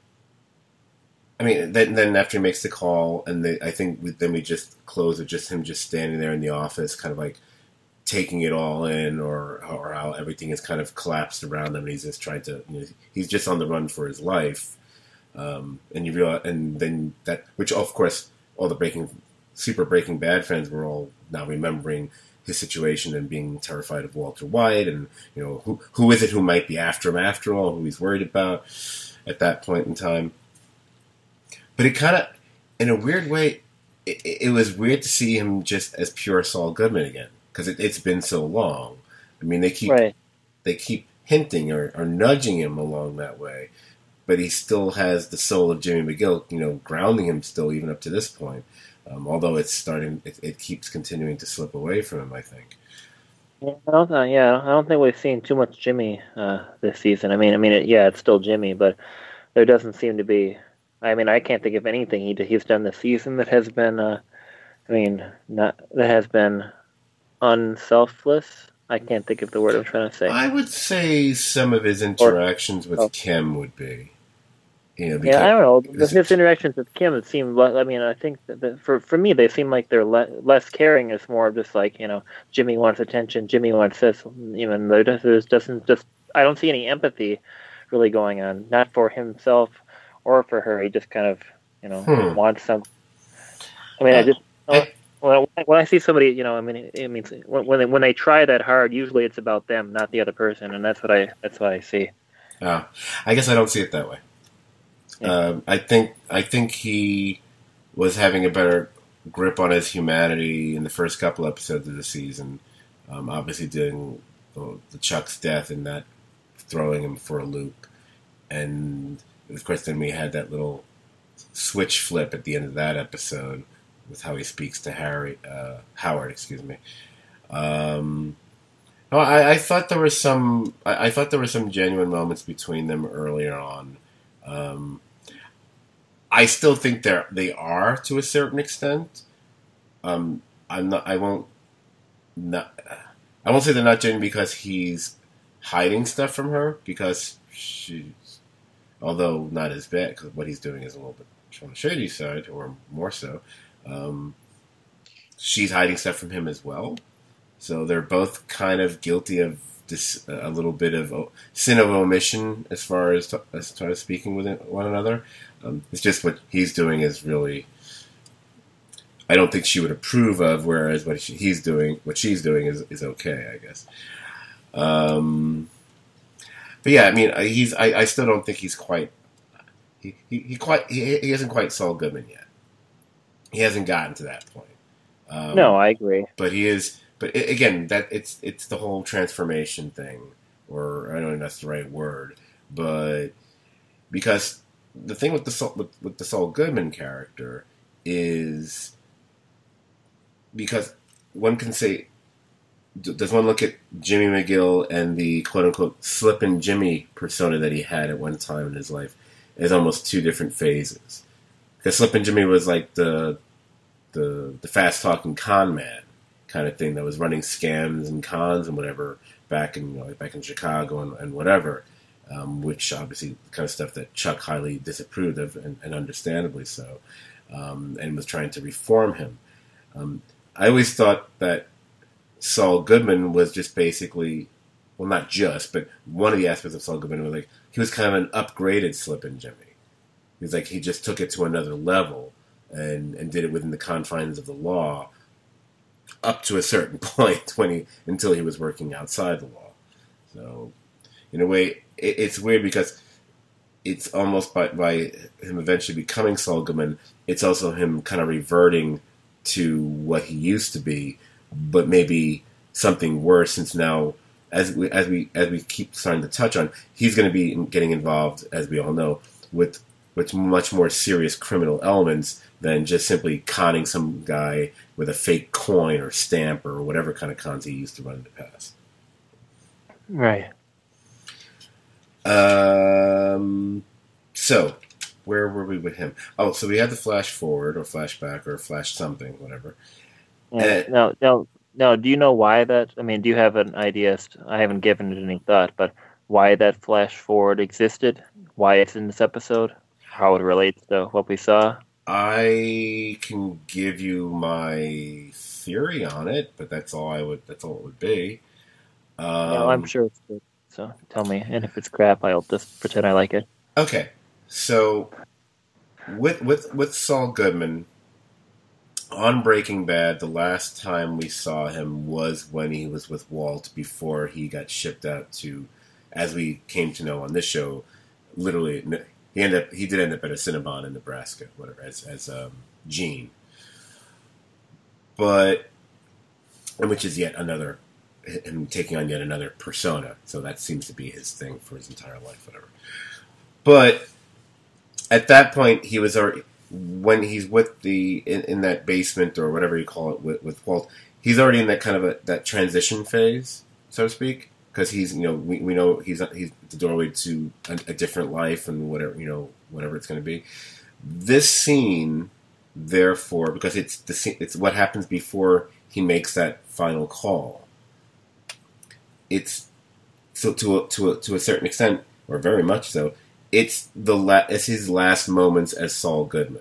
I mean, then, then after he makes the call, and they, I think we, then we just close with just him just standing there in the office, kind of like taking it all in, or or how everything is kind of collapsed around him, and he's just trying to, you know, he's just on the run for his life. Um, and you realize, and then that, which of course, all the Breaking, super Breaking Bad fans were all now remembering his situation and being terrified of Walter White, and you know, who who is it who might be after him after all, who he's worried about at that point in time. But it kind of, in a weird way, it, it was weird to see him just as pure Saul Goodman again, because it, it's been so long. I mean, they keep Right. they keep hinting or, or nudging him along that way, but he still has the soul of Jimmy McGill, you know, grounding him still even up to this point. Um, although it's starting, it, it keeps continuing to slip away from him, I think. Yeah, I don't, uh, yeah, I don't think we've seen too much Jimmy uh, this season. I mean, I mean, it, yeah, it's still Jimmy, but there doesn't seem to be. I mean, I can't think of anything he he's done this season that has been. Uh, I mean, not that has been unselfless. I can't think of the word I'm trying to say. I would say some of his interactions or, with oh. Kim would be. You know, yeah, I don't know. His interactions with Kim, it seemed. I mean, I think that the, for for me, they seem like they're le- less caring. It's more of just like, you know, Jimmy wants attention, Jimmy wants this. Even though there's doesn't just. I don't see any empathy really going on, not for himself or for her. He just kind of, you know, hmm. wants some. I mean, uh, I just you know, when, I, when I see somebody, you know, I mean, it means when when they, when they try that hard, usually it's about them, not the other person, and that's what I that's what I see. Uh, I guess I don't see it that way. Yeah. Um, I think I think he was having a better grip on his humanity in the first couple episodes of the season. Um, obviously, doing the, the Chuck's death and that throwing him for a loop, and of course, then we had that little switch flip at the end of that episode with how he speaks to Harry uh, Howard. Excuse me. Um, no, I, I thought there was some. I, I thought there were some genuine moments between them earlier on. Um, I still think they they are to a certain extent. Um, I'm not. I won't. Not. I won't say they're not genuine because he's hiding stuff from her, because she's, although not as bad, because what he's doing is a little bit on the shady side, or more so. Um, she's hiding stuff from him as well. So they're both kind of guilty of this, a little bit of sin of omission as far as as far as speaking with one another. Um, it's just what he's doing is really, I don't think she would approve of, whereas what she, he's doing, what she's doing is, is okay, I guess. Um, but yeah, I mean, he's I, I still don't think he's quite he he, he quite he, he isn't quite Saul Goodman yet. He hasn't gotten to that point. Um, no, I agree. But he is. But it, again, that it's it's the whole transformation thing, or I don't know if that's the right word, but because the thing with the with, with the Saul Goodman character is because one can say, does one look at Jimmy McGill and the quote unquote Slippin' Jimmy persona that he had at one time in his life as almost two different phases? Because Slippin' Jimmy was like the the the fast talking con man kind of thing that was running scams and cons and whatever back in you know, back in Chicago and, and whatever, um, which obviously the kind of stuff that Chuck highly disapproved of, and, and understandably so, um, and was trying to reform him. Um, I always thought that Saul Goodman was just basically, well, not just, but one of the aspects of Saul Goodman was like he was kind of an upgraded Slippin' Jimmy. He was like he just took it to another level and and did it within the confines of the law, up to a certain point when he until he was working outside the law. So, in a way, it, it's weird because it's almost by, by him eventually becoming Saul Goodman, it's also him kind of reverting to what he used to be, but maybe something worse. Since now, as we as we as we keep starting to touch on, he's going to be getting involved, as we all know, with with much more serious criminal elements than just simply conning some guy with a fake coin or stamp or whatever kind of cons he used to run in the past. Right. Um. So, where were we with him? Oh, so we had the flash forward or flashback or flash something, whatever. Yeah, uh, no, no, no. Do you know why that? I mean, do you have an idea? I haven't given it any thought, but why that flash forward existed? Why it's in this episode? How it relates to what we saw? I can give you my theory on it, but that's all I would. That's all it would be. Um, no, I'm sure it's good. So tell me, and if it's crap, I'll just pretend I like it. Okay, so with with with Saul Goodman on Breaking Bad, the last time we saw him was when he was with Walt before he got shipped out to, as we came to know on this show, literally. He ended up, he did end up at a Cinnabon in Nebraska, whatever, as as um, Gene. But, and which is yet another, him taking on yet another persona. So that seems to be his thing for his entire life, whatever. But at that point, he was already, when he's with the, in, in that basement or whatever you call it with, with Walt, he's already in that kind of a, that transition phase, so to speak. Because he's, you know, we, we know he's he's the doorway to a, a different life and whatever, you know, whatever it's going to be. This scene, therefore, because it's the it's what happens before he makes that final call. it's so to a, to a, to a certain extent, or very much so, it's the la- it's his last moments as Saul Goodman.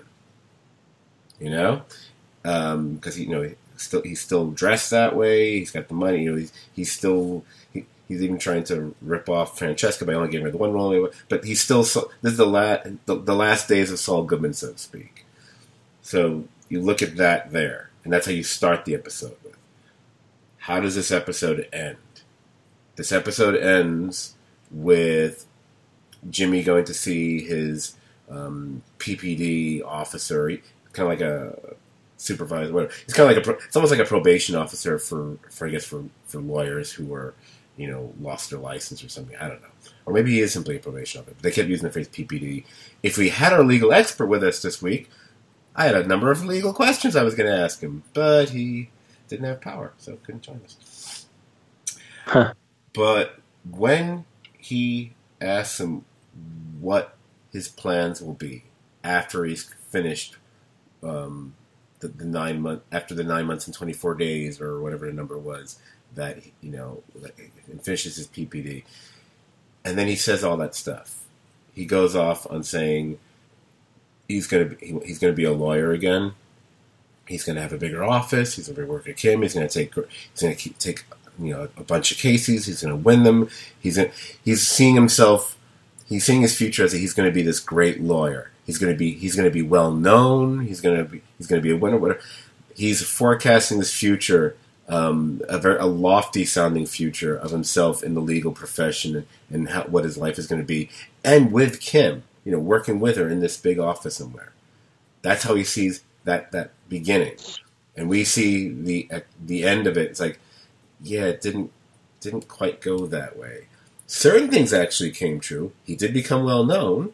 You know, because um, you know he's still he's still dressed that way. He's got the money. You know, he's he's still he, he's even trying to rip off Francesca by only giving her the one role. But he's still this is the last the, the last days of Saul Goodman, so to speak. So you look at that there, and that's how you start the episode with. How does this episode end? This episode ends with Jimmy going to see his um, P P D officer. He, kind of like a supervisor. Whatever. It's kind of like a. Pro, it's almost like a probation officer for, for I guess for, for lawyers who are, you know, lost their license or something. I don't know. Or maybe he is simply a probation officer. They kept using the phrase P P D. If we had our legal expert with us this week, I had a number of legal questions I was going to ask him, but he didn't have power, so couldn't join us. Huh. But when he asks him what his plans will be after he's finished um, the, the nine month after the nine months and twenty four days or whatever the number was that you know and finishes his P P D, and then he says all that stuff. He goes off on saying he's gonna be, he's gonna be a lawyer again. He's gonna have a bigger office. He's gonna work at Kim. He's gonna take he's gonna keep, take you know a bunch of cases. He's gonna win them. He's gonna, he's seeing himself. He's seeing his future as he's going to be this great lawyer. He's going to be he's going to be well known. He's going to be he's going to be a winner. Whatever. He's forecasting this future, um, a very a lofty sounding future of himself in the legal profession and, and how, what his life is going to be, and with Kim, you know, working with her in this big office somewhere. That's how he sees that that beginning, and we see the uh, the end of it. It's like, yeah, it didn't didn't quite go that way. Certain things actually came true. He did become well known.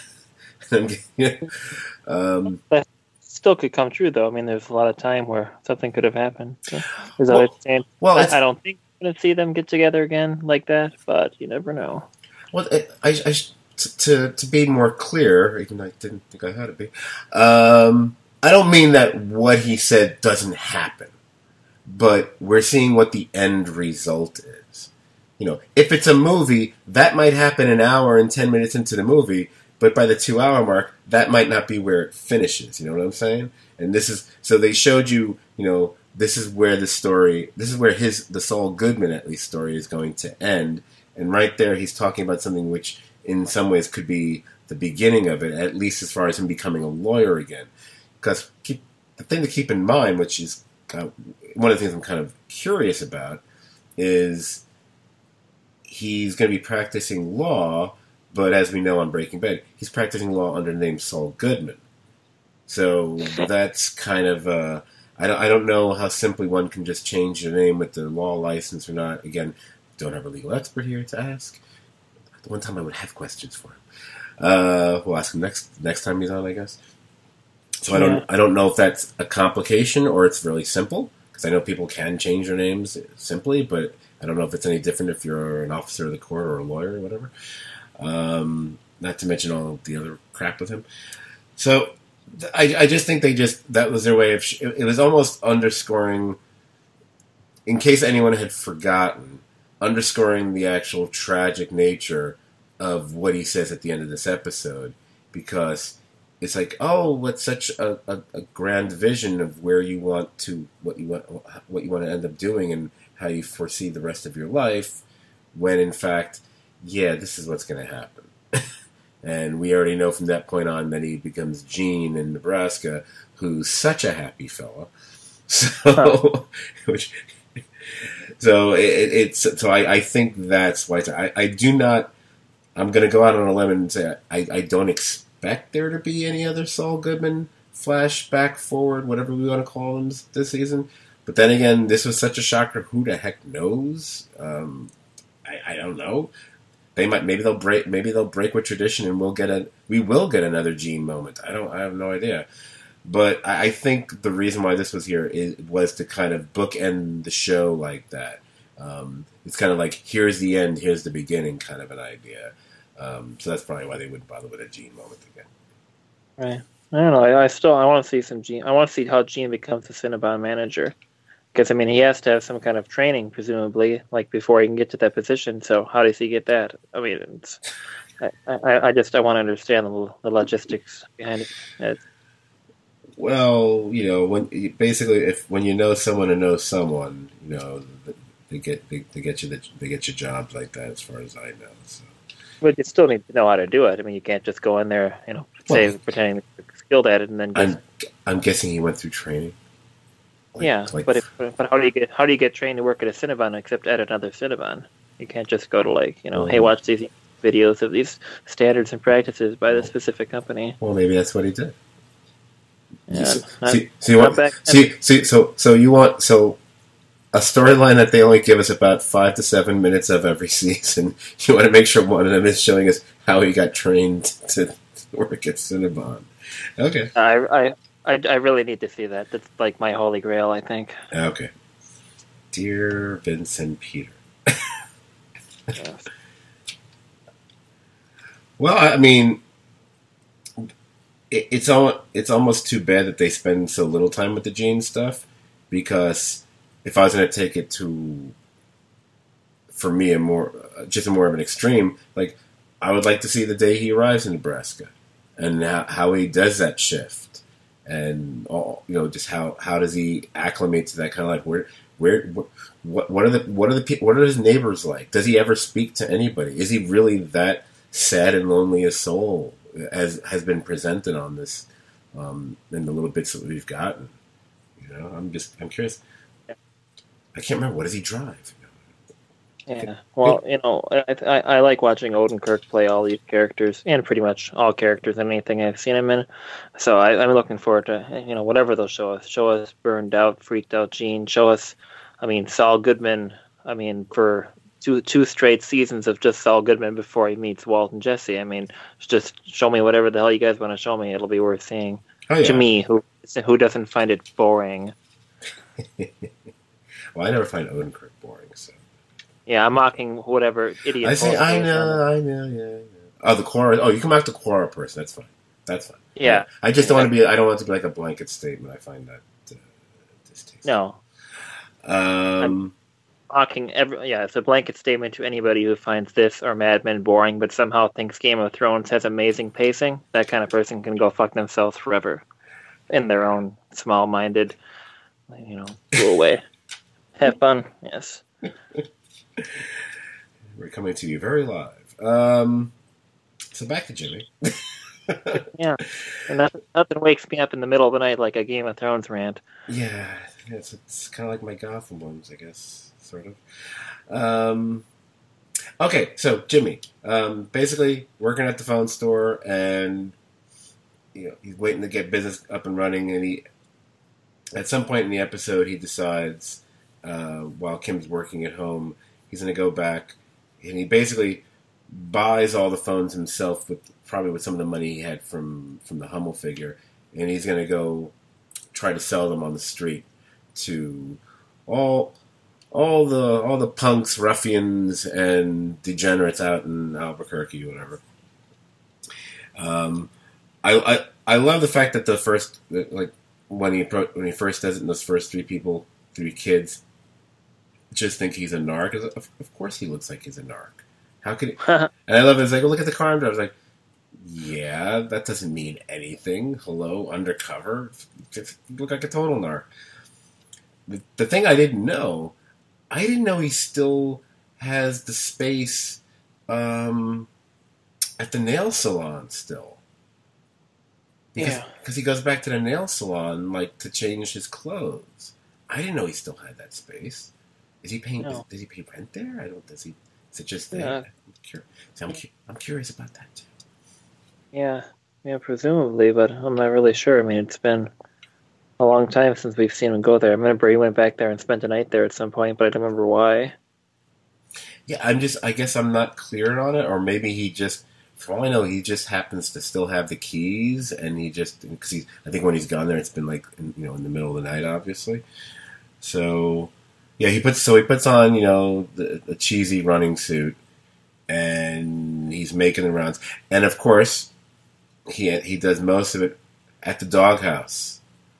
um, that still could come true, though. I mean, there's a lot of time where something could have happened. So, is well, what I'm saying. Well, I, I don't think we're going to see them get together again like that, but you never know. Well, I, I, I to to be more clear, even though I didn't think I had to be, um, I don't mean that what he said doesn't happen, but we're seeing what the end result is. You know, if it's a movie, that might happen an hour and ten minutes into the movie, but by the two-hour mark, that might not be where it finishes. You know what I'm saying? And this is so they showed you. You know, this is where the story. This is where his the Saul Goodman at least story is going to end. And right there, he's talking about something which, in some ways, could be the beginning of it, at least as far as him becoming a lawyer again. Because keep, the thing to keep in mind, which is kind of, one of the things I'm kind of curious about, is he's going to be practicing law, but as we know on Breaking Bad, he's practicing law under the name Saul Goodman. So that's kind of, uh, I don't, I don't know how simply one can just change the name with their law license or not. Again, don't have a legal expert here to ask. The one time I would have questions for him. Uh, we'll ask him next next time he's on, I guess. So yeah. I don't I don't know if that's a complication or it's really simple, because I know people can change their names simply, but I don't know if it's any different if you're an officer of the court or a lawyer or whatever. Um, not to mention all the other crap with him. So I, I just think they just, that was their way of, sh- it was almost underscoring, in case anyone had forgotten, underscoring the actual tragic nature of what he says at the end of this episode, because it's like, oh, what's such a, a, a grand vision of where you want to, what you want, what you want to end up doing and how you foresee the rest of your life, when in fact, yeah, this is what's going to happen. And we already know from that point on that he becomes Gene in Nebraska, who's such a happy fella. So, huh. which, so it, it's so I, I think that's why it's, I, I do not. I'm going to go out on a limb and say I, I don't expect there to be any other Saul Goodman flashback forward, whatever we want to call them this season. But then again, this was such a shocker. Who the heck knows? Um, I, I don't know. They might, maybe they'll break, maybe they'll break with tradition, and we'll get a, we will get another Gene moment. I don't, I have no idea. But I, I think the reason why this was here is, was to kind of bookend the show like that. Um, it's kind of like, here's the end, here's the beginning, kind of an idea. Um, so that's probably why they wouldn't bother with a Gene moment again. Right. I don't know. I, I still, I want to see some Gene. I want to see how Gene becomes the Cinnabon manager. Because, I mean, he has to have some kind of training, presumably, like, before he can get to that position. So how does he get that? I mean, it's, I, I, I just I want to understand the, the logistics behind it. It's, Well, you know, when basically, if when you know someone who knows someone, you know, they get they, they get you the, they get you jobs like that. As far as I know, so. But you still need to know how to do it. I mean, you can't just go in there, you know, say well, pretending you're skilled at it, and then. Just... I'm I'm guessing he went through training. Like, yeah, like, but if, but how do you get how do you get trained to work at a Cinnabon except at another Cinnabon? You can't just go to like you know, well, hey, watch these videos of these standards and practices by this specific company. Well, maybe that's what he did. Yeah, see, not, see, so you want, see, see, so so you want so a storyline that they only give us about five to seven minutes of every season. You want to make sure one of them is showing us how he got trained to work at Cinnabon. Okay, I I. I, I really need to see that. That's like my holy grail, I think. Okay. Dear Vincent Peter. Yes. Well, I mean, it, it's all, it's almost too bad that they spend so little time with the Gene stuff, because if I was going to take it to, for me, a more, just a more of an extreme, like, I would like to see the day he arrives in Nebraska and how, how he does that shift. And all, you know, just how, how does he acclimate to that kind of life? Where where what what are the what are the what are his neighbors like? Does he ever speak to anybody? Is he really that sad and lonely a soul as has been presented on this um, in the little bits that we've gotten? You know, I'm just I'm curious. I can't remember, what does he drive? Yeah, well, you know, I, I I like watching Odenkirk play all these characters, and pretty much all characters in anything I've seen him in. So I, I'm looking forward to, you know, whatever they'll show us. Show us burned out, freaked out Gene. Show us, I mean, Saul Goodman. I mean, for two two straight seasons of just Saul Goodman before he meets Walt and Jesse. I mean, just show me whatever the hell you guys want to show me. It'll be worth seeing. Oh, yeah. To me, who who doesn't find it boring. Well, I never find Odenkirk boring, so. Yeah, I'm mocking whatever idiot. I say, I know, I know, yeah, yeah. Oh, the Quora. Oh, you come back to Quora person. That's fine. That's fine. Yeah. yeah. I just don't want to be. I don't want it to be like a blanket statement. I find that uh, distasteful. No. Um. I'm mocking every. Yeah, it's a blanket statement to anybody who finds this or Mad Men boring, but somehow thinks Game of Thrones has amazing pacing. That kind of person can go fuck themselves forever, in their own small-minded, you know, cool way. Have fun. Yes. We're coming to you very live. Um, so back to Jimmy. Yeah, and nothing, nothing wakes me up in the middle of the night like a Game of Thrones rant. Yeah, it's, it's kind of like my Gotham ones, I guess, sort of. Um, okay, so Jimmy, um, basically working at the phone store, and you know he's waiting to get business up and running, and he, at some point in the episode, he decides, uh, while Kim's working at home, he's going to go back, and he basically buys all the phones himself with probably with some of the money he had from, from the Hummel figure, and he's going to go try to sell them on the street to all all the all the punks, ruffians, and degenerates out in Albuquerque or whatever. Um, I, I I love the fact that the first like when he when he first does it, and those first three people, three kids, just think he's a narc. Of, of course, he looks like he's a narc. How could he? And I love it. It's like, oh, look at the car. I was like, yeah, that doesn't mean anything. Hello, undercover. You look like a total narc. The, the thing I didn't know, I didn't know he still has the space um, at the nail salon still. Because, yeah. Because he goes back to the nail salon, like, to change his clothes. I didn't know he still had that space. Is he paying? No. Does, does he pay rent there? I don't. Does he? Is it just there? Yeah. I'm, curious. So I'm, cu- I'm curious about that too. Yeah, yeah, presumably, but I'm not really sure. I mean, it's been a long time since we've seen him go there. I remember he went back there and spent a night there at some point, but I don't remember why. Yeah, I'm just. I guess I'm not clear on it, or maybe he just. For all I know, he just happens to still have the keys, and he just because he. I think when he's gone there, it's been like in, you know in the middle of the night, obviously. So. Yeah, he puts so he puts on, you know, the, the cheesy running suit, and he's making the rounds. And of course, he he does most of it at the doghouse.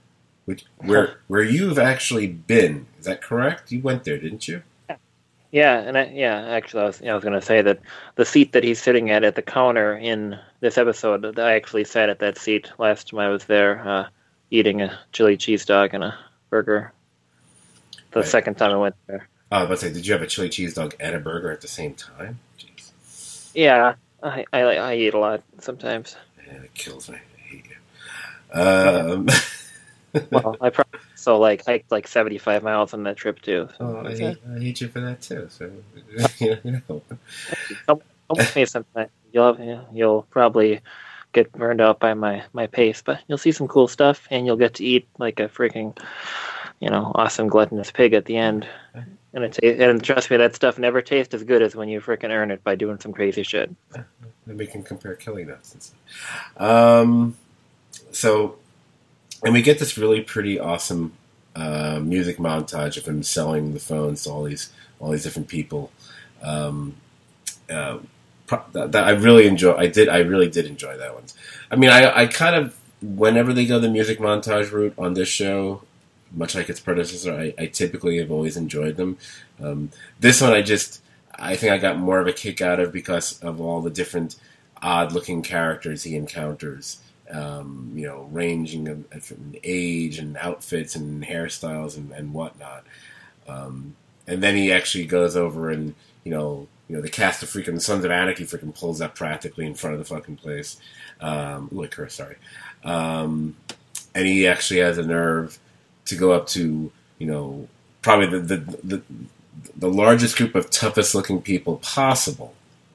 which where where you've actually been. Is that correct? You went there, didn't you? Yeah, and I, yeah, actually, I was, I was going to say that the seat that he's sitting at at the counter in this episode, I actually sat at that seat last time I was there, uh, eating a chili cheese dog and a burger. The Right. second time I went there. Oh, I was about to say, did you have a chili cheese dog and a burger at the same time? Jeez. Yeah, I, I I eat a lot sometimes. Yeah, it kills me. I hate you. Um, Well, I probably so like hiked like seventy-five miles on that trip too. So. oh, I hate, I hate you for that too. So, you know. Come, come with me sometime. You'll you'll probably get burned out by my, my pace, but you'll see some cool stuff, and you'll get to eat like a freaking, you know, awesome gluttonous pig at the end. And it and trust me, that stuff never tastes as good as when you freaking earn it by doing some crazy shit. Then we can compare killing nuts and stuff. Um, so, and we get this really pretty awesome uh, music montage of him selling the phones to all these all these different people. Um, uh, that, that I really enjoy. I did. I really did enjoy that one. I mean, I, I kind of whenever they go the music montage route on this show, much like its predecessor, I, I typically have always enjoyed them. Um, this one, I just. I think I got more of a kick out of because of all the different odd-looking characters he encounters. Um, you know, ranging of, of age and outfits and hairstyles and, and whatnot. Um, and then he actually goes over and you know, you know, the cast of freaking Sons of Anarchy freaking pulls up practically in front of the fucking place. Um, ooh, I curse, sorry. Um, and he actually has a nerve to go up to you know probably the the, the the largest group of toughest looking people possible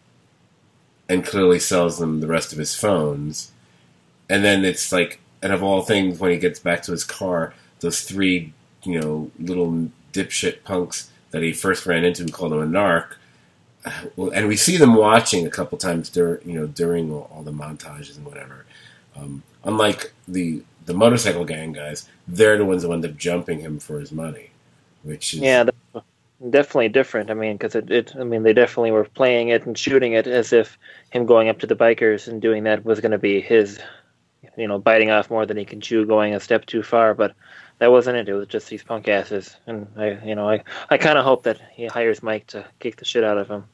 and clearly sells them the rest of his phones. And then it's like, and of all things, when he gets back to his car, those three, you know, little dipshit punks that he first ran into, who called him a narc. Well, and we see them watching a couple times during, you know, during all, all the montages and whatever. Um, unlike the the motorcycle gang guys, they're the ones who end up jumping him for his money, which is Yeah, that's definitely different. I mean, because it, it, I mean, they definitely were playing it and shooting it as if him going up to the bikers and doing that was going to be his, you know, biting off more than he can chew, going a step too far. But that wasn't it. It was just these punk asses. And I, you know, I, I kind of hope that he hires Mike to kick the shit out of him.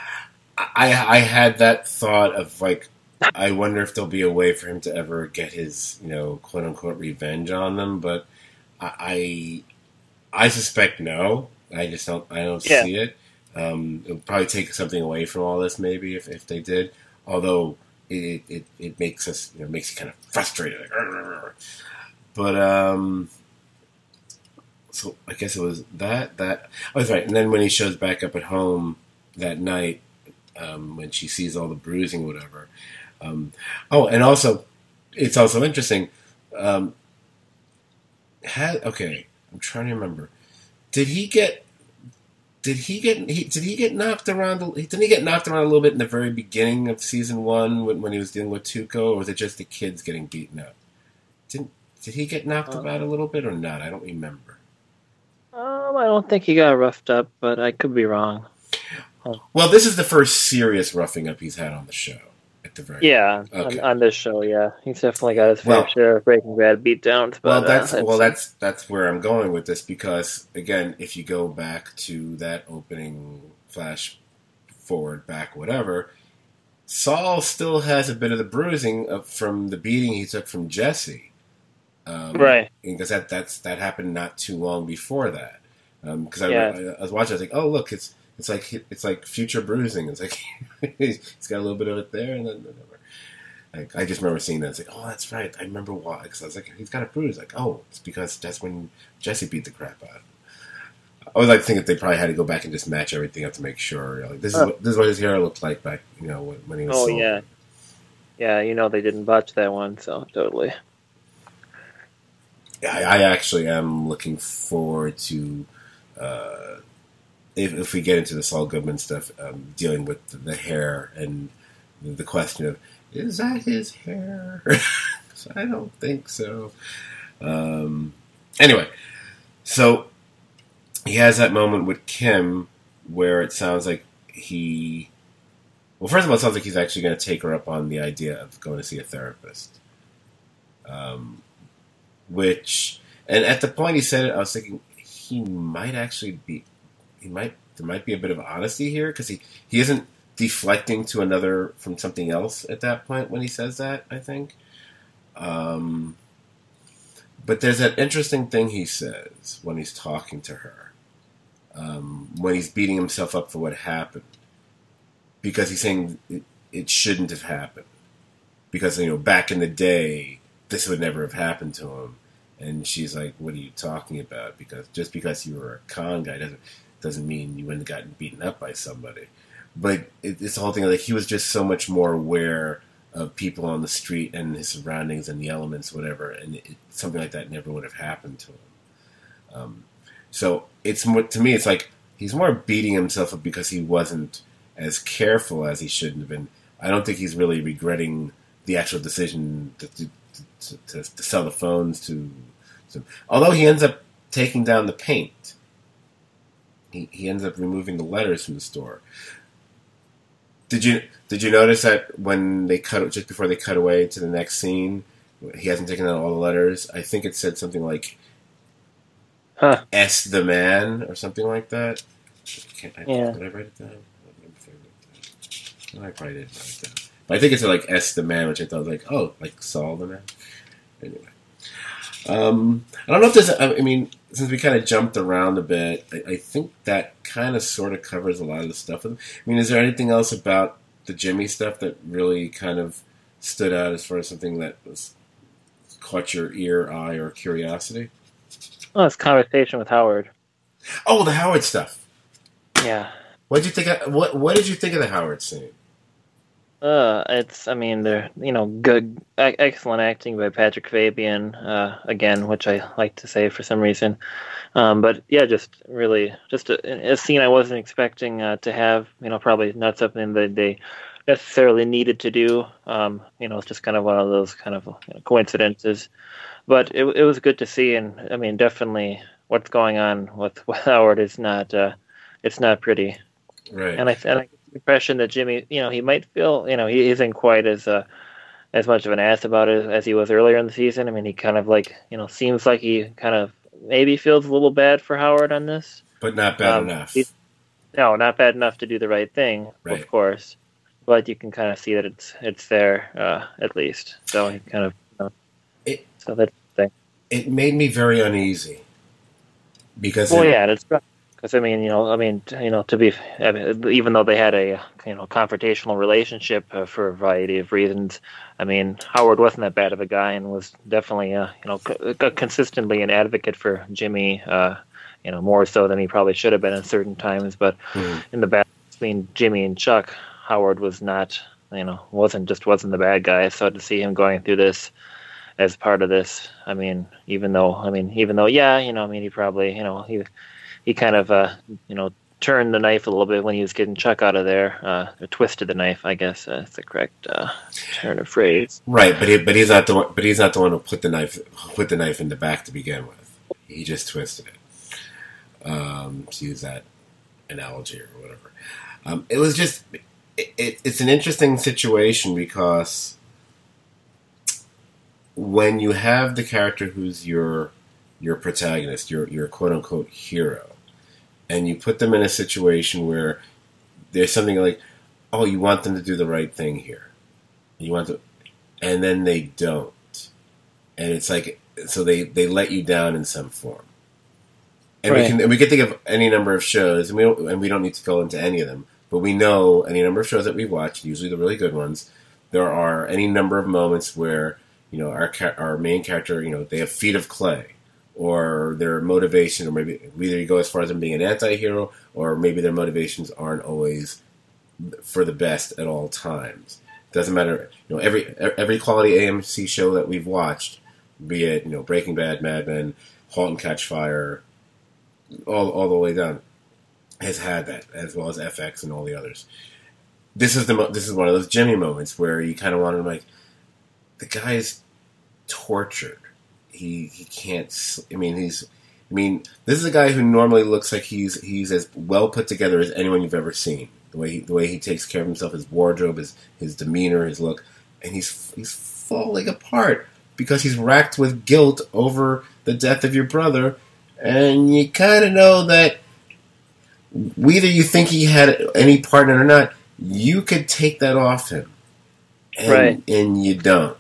I I had that thought of like, I wonder if there'll be a way for him to ever get his, you know, quote unquote revenge on them. But I I, I suspect no. I just don't. I don't Yeah. see it. Um, it'll probably take something away from all this, maybe if, if they did. Although it it, it makes us, you know, makes you kind of frustrated. Like, "Arr, arr, arr." But um, so I guess it was that that. Oh, that's right. And then when he shows back up at home that night, um, when she sees all the bruising, or whatever. Um, oh, and also, it's also interesting. Um, had okay, I'm trying to remember. Did he get? Did he get? He, did he get knocked around? a- Didn't he get knocked around a little bit in the very beginning of season one when, when he was dealing with Tuco, or was it just the kids getting beaten up? Didn't did he get knocked Uh, about a little bit or not? I don't remember. Um, I don't think he got roughed up, but I could be wrong. Well, this is the first serious roughing up he's had on the show. At the very Yeah, Okay. on, on this show, yeah, he's definitely got his fair Well- share of Breaking Bad beatdowns. But Well, that's uh, well, that's that's where I'm going with this because again, if you go back to that opening flash forward, back, whatever, Saul still has a bit of the bruising of, from the beating he took from Jesse, um, right. Because that that's that happened not too long before that. Because I, Yeah. I was watching, I was like, oh look, it's it's like it's like future bruising. It's like he's got a little bit of it there, and then whatever. Like, I just remember seeing that. It's like, oh, that's right. I remember why. Because I was like, he's got a bruise. Like, oh, it's because that's when Jesse beat the crap out of him. I always like to think that they probably had to go back and just match everything up to make sure. Like, this is Oh. what this is what his hair looked like back, you know, when, when he was. Oh Saul. yeah, yeah. You know they didn't botch that one, so totally. Yeah, I, I actually am looking forward to uh, if, if we get into the Saul Goodman stuff, um, dealing with the, the hair and the question of is that his hair? I don't think so. Um, anyway, so he has that moment with Kim where it sounds like he. Well, first of all, it sounds like he's actually going to take her up on the idea of going to see a therapist. Um, which And at the point he said it, I was thinking he might actually be, he might, there might be a bit of honesty here because he, he isn't deflecting to another from something else at that point when he says that, I think. Um, but there's that interesting thing he says when he's talking to her, um, when he's beating himself up for what happened, because he's saying it, it shouldn't have happened. Because, you know, back in the day, this would never have happened to him. And she's like, what are you talking about? Because just because you were a con guy doesn't doesn't mean you wouldn't have gotten beaten up by somebody. But it, it's the whole thing, like, he was just so much more aware of people on the street and his surroundings and the elements, whatever, and it, something like that never would have happened to him. Um, so it's more, to me, it's like he's more beating himself up because he wasn't as careful as he should have been. I don't think he's really regretting the actual decision to, to, to, to, to sell the phones to, to... Although he ends up taking down the paint. He, he ends up removing the letters from the store. Did you did you notice that when they cut just before they cut away to the next scene, he hasn't taken out all the letters? I think it said something like huh. S the man or something like that. Can't I, yeah. Did I write it down? I probably didn't write it down. But I think it's like S the man, which I thought was like, oh, like Saul the man. Anyway. Um, I don't know if there's, I mean, since we kind of jumped around a bit, I, I think that kind of sort of covers a lot of the stuff. I mean, is there anything else about the Jimmy stuff that really kind of stood out as far as something that was caught your ear, eye, or curiosity? Well, it's conversation with Howard. Oh, the Howard stuff. Yeah. What did you think? Of, what What did you think of the Howard scene? Uh, it's, I mean, they're, you know, good, excellent acting by Patrick Fabian, uh, again, which I like to say for some reason. Um, but yeah, just really, just a, a scene I wasn't expecting uh, to have, you know, probably not something that they necessarily needed to do. Um, you know, it's just kind of one of those kind of you know, coincidences. But it, it was good to see, and I mean, definitely what's going on with, with Howard is not, uh, it's not pretty. Right. And I, and I impression that Jimmy, you know, he might feel, you know, he isn't quite as uh, as much of an ass about it as he was earlier in the season. I mean, he kind of like, you know, seems like he kind of maybe feels a little bad for Howard on this, but not bad um, enough. No, not bad enough to do the right thing, right. Of course. But you can kind of see that it's it's there uh, at least. So he kind of, you know, it, so that's the thing. It made me very uneasy because. Well, it, yeah, it's. Because I mean, you know, I mean, you know, to be, I mean, even though they had a you know confrontational relationship uh, for a variety of reasons, I mean, Howard wasn't that bad of a guy and was definitely, uh, you know, c- consistently an advocate for Jimmy, uh, you know, more so than he probably should have been at certain times. But mm-hmm. in the battle between Jimmy and Chuck, Howard was not, you know, wasn't just wasn't the bad guy. So to see him going through this as part of this, I mean, even though, I mean, even though, yeah, you know, I mean, he probably, you know, he. He kind of, uh, you know, turned the knife a little bit when he was getting Chuck out of there, uh, or twisted the knife. I guess uh, that's the correct uh, turn of phrase. Right, but he, but he's not the one. But he's not the one who put the knife put the knife in the back to begin with. He just twisted it. Um, to use that analogy or whatever. Um, it was just. It, it, it's an interesting situation because when you have the character who's your your protagonist, your your quote unquote hero. And you put them in a situation where there's something like, oh, you want them to do the right thing here. You want to, and then they don't. And it's like, so they, they let you down in some form. And right. we can and we can think of any number of shows, and we don't and we don't need to go into any of them, but we know any number of shows that we've watched, usually the really good ones, there are any number of moments where, you know, our our main character, you know, they have feet of clay. Or their motivation, or maybe either you go as far as them being an anti-hero, or maybe their motivations aren't always for the best at all times. Doesn't matter. You know, every every quality A M C show that we've watched, be it you know Breaking Bad, Mad Men, *Halt and Catch Fire*, all all the way down, has had that, as well as F X and all the others. This is the this is one of those Jimmy moments where you kind of want to like, the guy's tortured. He he can't. I mean, he's. I mean, this is a guy who normally looks like he's he's as well put together as anyone you've ever seen. The way he, the way he takes care of himself, his wardrobe, his his demeanor, his look, and he's he's falling apart because he's racked with guilt over the death of your brother, and you kind of know that whether you think he had any part in it or not, you could take that off him, and, right? And you don't,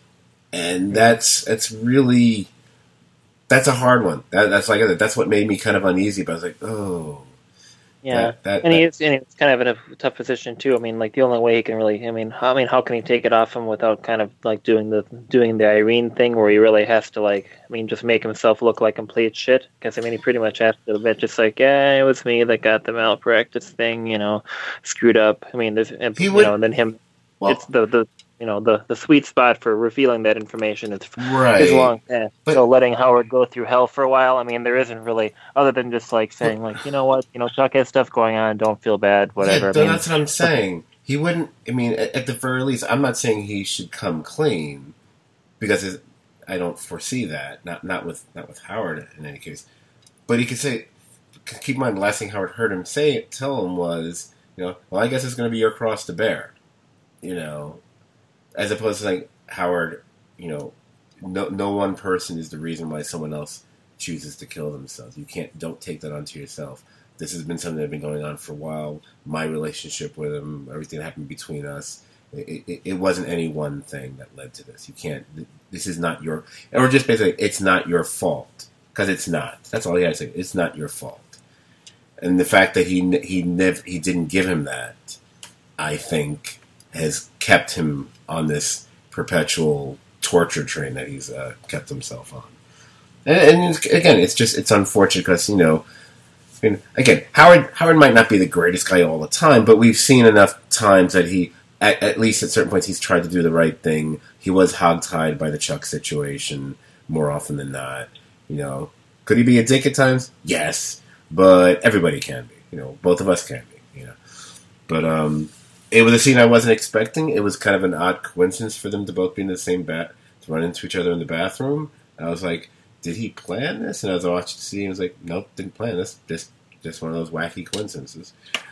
and that's that's really that's a hard one. That, that's like that's what made me kind of uneasy. But I was like, oh. Yeah, that, that, and he that, is, and he's kind of in a tough position too. I mean, like the only way he can really, I mean, how, I mean, how can he take it off him without kind of like doing the doing the Irene thing, where he really has to like, I mean, just make himself look like complete shit? Because I mean, he pretty much has to admit, just like, yeah, it was me that got the malpractice thing, you know, screwed up. I mean, there's, and, he you would, know, and then him, well, it's the the. You know, the, the sweet spot for revealing that information is right. is long past. So letting Howard go through hell for a while, I mean, there isn't really, other than just like saying, but, like, you know what, you know, Chuck has stuff going on, don't feel bad, whatever. Yeah, I mean, that's what I'm saying. He wouldn't, I mean, at, at the very least, I'm not saying he should come clean, because I don't foresee that, not not with not with Howard in any case. But he could say, keep in mind, the last thing Howard heard him say, tell him was, you know, well, I guess it's going to be your cross to bear, you know. As opposed to like Howard, you know, no no one person is the reason why someone else chooses to kill themselves. You can't, don't take that onto yourself. This has been something that's been going on for a while. My relationship with him, everything that happened between us, it, it, it wasn't any one thing that led to this. You can't, this is not your, or just basically, it's not your fault. Because it's not. That's all he had to say. It's not your fault. And the fact that he he never he didn't give him that, I think, has kept him on this perpetual torture train that he's uh, kept himself on. And, and it's, again, it's just, it's unfortunate because, you know, I mean, again, Howard Howard might not be the greatest guy all the time, but we've seen enough times that he, at, at least at certain points, he's tried to do the right thing. He was hogtied by the Chuck situation more often than not. You know, could he be a dick at times? Yes, but everybody can be. You know, both of us can be. You know, but um. It was a scene I wasn't expecting. It was kind of an odd coincidence for them to both be in the same bat, to run into each other in the bathroom. I was like, did he plan this? And as I watched the scene, I was like, nope, didn't plan this. Just, just one of those wacky coincidences.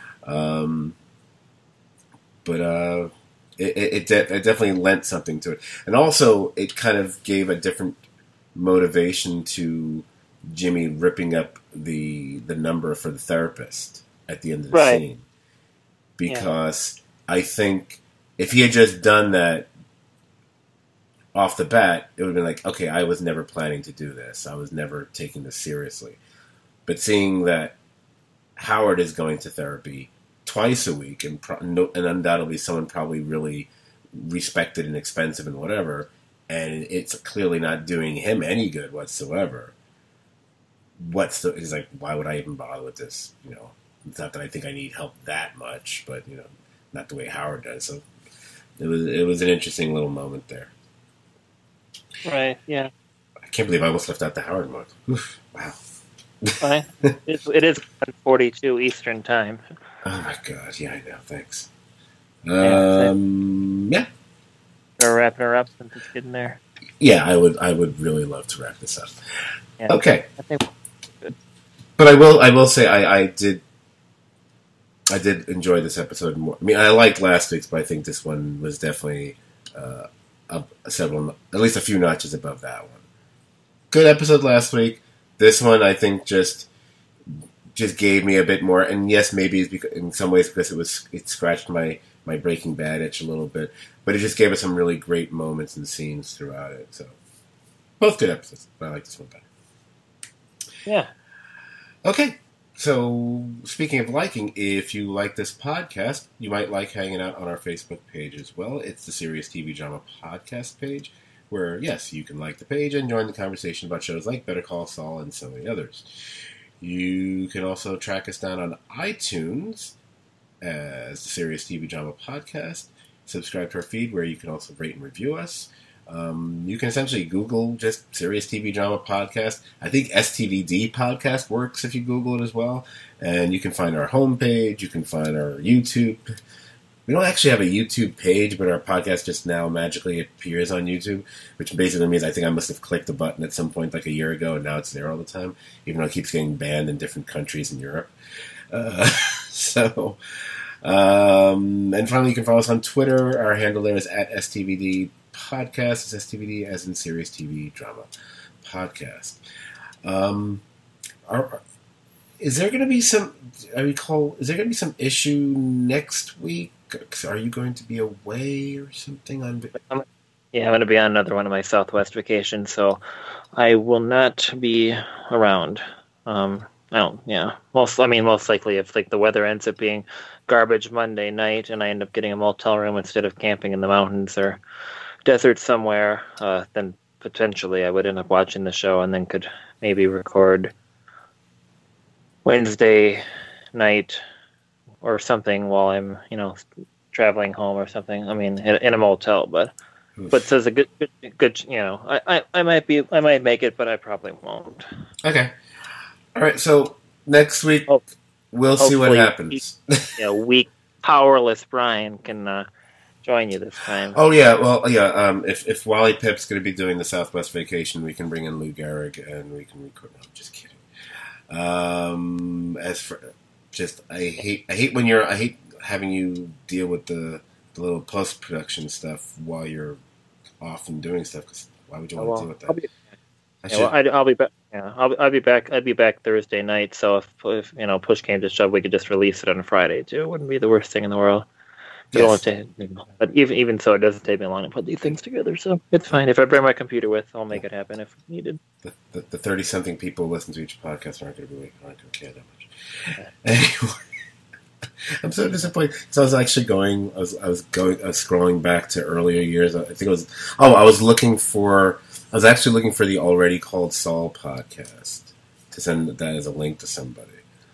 Um, but uh, it, it, de- it definitely lent something to it. And also, it kind of gave a different motivation to Jimmy ripping up the the number for the therapist at the end of the right. scene. Because... Yeah. I think if he had just done that off the bat, it would have been like, okay, I was never planning to do this. I was never taking this seriously. But seeing that Howard is going to therapy twice a week, and, pro- and undoubtedly someone probably really respected and expensive and whatever, and it's clearly not doing him any good whatsoever, what's the, he's like, why would I even bother with this? You know, it's not that I think I need help that much, but, you know, not the way Howard does. So it was it was an interesting little moment there. Right. Yeah. I can't believe I almost left out the Howard mark. Oof, wow. Fine. It, it is one forty-two Eastern time. Oh my god! Yeah, I know. Thanks. Yeah. Um. Yeah. We're wrapping her up since it's getting there. Yeah, I would. I would really love to wrap this up. Yeah. Okay. I think good. But I will. I will say I, I did. I did enjoy this episode more. I mean, I liked last week's, but I think this one was definitely uh, up several, at least a few notches above that one. Good episode last week. This one, I think, just just gave me a bit more. And yes, maybe it's because, in some ways because it was it scratched my, my Breaking Bad itch a little bit, but it just gave us some really great moments and scenes throughout it. So both good episodes, but I like this one better. Yeah. Okay. So, speaking of liking, if you like this podcast, you might like hanging out on our Facebook page as well. It's the Serious T V Drama Podcast page, where, yes, you can like the page and join the conversation about shows like Better Call Saul and so many others. You can also track us down on iTunes as the Serious T V Drama Podcast. Subscribe to our feed, where you can also rate and review us. Um, you can essentially Google just Serious T V Drama Podcast. I think S T V D Podcast works if you Google it as well. And you can find our homepage. You can find our YouTube. We don't actually have a YouTube page, but our podcast just now magically appears on YouTube, which basically means I think I must have clicked the button at some point like a year ago, and now it's there all the time, even though it keeps getting banned in different countries in Europe. Uh, so, um, and finally, you can follow us on Twitter. Our handle there is at S T V D Podcast. It's S T V D as in Serious T V Drama podcast. Um, are, is there going to be some? I recall. Is there going to be some issue next week? Are you going to be away or something? On I'm, yeah, I'm going to be on another one of my Southwest vacations, so I will not be around. Um, I don't. Yeah, most. I mean, most likely, if like the weather ends up being garbage Monday night, and I end up getting a motel room instead of camping in the mountains or desert somewhere, uh, then potentially I would end up watching the show and then could maybe record Wednesday night or something while I'm, you know, traveling home or something. I mean, in, in a motel, but Oof. but says a good, good, good, you know, I, I, I might be, I might make it, but I probably won't. Okay. All right. So next week oh, we'll see what happens. Yeah, weak, powerless Brian can uh, join you this time. Oh yeah, well yeah. Um, if if Wally Pip's going to be doing the Southwest vacation, we can bring in Lou Gehrig and we can record. No, I'm just kidding. Um, as for just, I hate I hate when you're I hate having you deal with the, the little post production stuff while you're off and doing stuff. Because why would you want well, to deal with that? I'll be, I yeah, well, I, I'll be back. Yeah, I'll I'll be back. I'd be back Thursday night. So if, if you know push came to shove, we could just release it on Friday too. It wouldn't be the worst thing in the world. Yes. To, you know, but even even so, it doesn't take me long to put these things together, so it's fine. If I bring my computer with, I'll make it happen if needed. The thirty something people who listen to each podcast aren't going to be aren't going to care that much. Okay. Anyway, I'm so disappointed. So I was actually going. I was I was going. I was scrolling back to earlier years. I think it was. Oh, I was looking for. I was actually looking for the Already Called Saul podcast to send that as a link to somebody.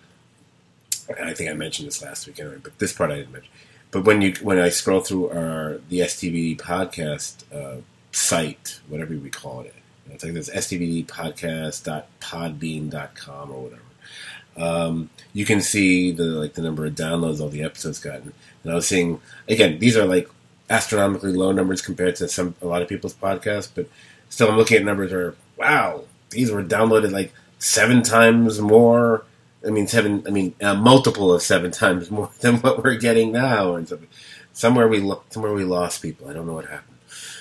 I think I mentioned this last week anyway, but this part I didn't mention. But when you when I scroll through our the S T V D podcast uh, site, whatever we call it, it's like this S T V D podcast dot podbean dot com or whatever. Um, you can see the like the number of downloads all the episodes gotten. And I was seeing again, these are like astronomically low numbers compared to some a lot of people's podcasts, but still I'm looking at numbers where wow, these were downloaded like seven times more. I mean, seven. I mean, a multiple of seven times more than what we're getting now, and something. Somewhere we lo- somewhere we lost people. I don't know what happened.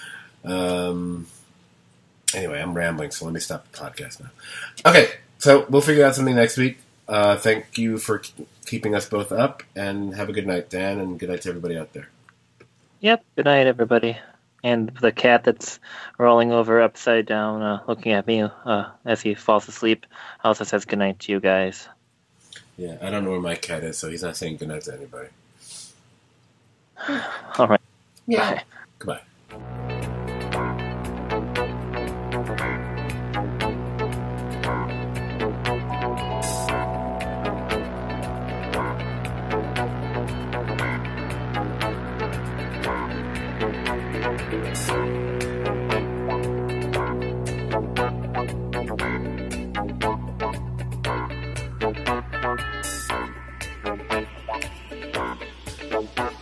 Um. Anyway, I'm rambling, so let me stop the podcast now. Okay, so we'll figure out something next week. Uh, thank you for k- keeping us both up, and have a good night, Dan, and good night to everybody out there. Yep. Good night, everybody. And the cat that's rolling over upside down, uh, looking at me uh, as he falls asleep, also says good night to you guys. Yeah, I don't know where my cat is, so he's not saying goodnight to anybody. All right. Yeah. Bye. Goodbye. Thank you.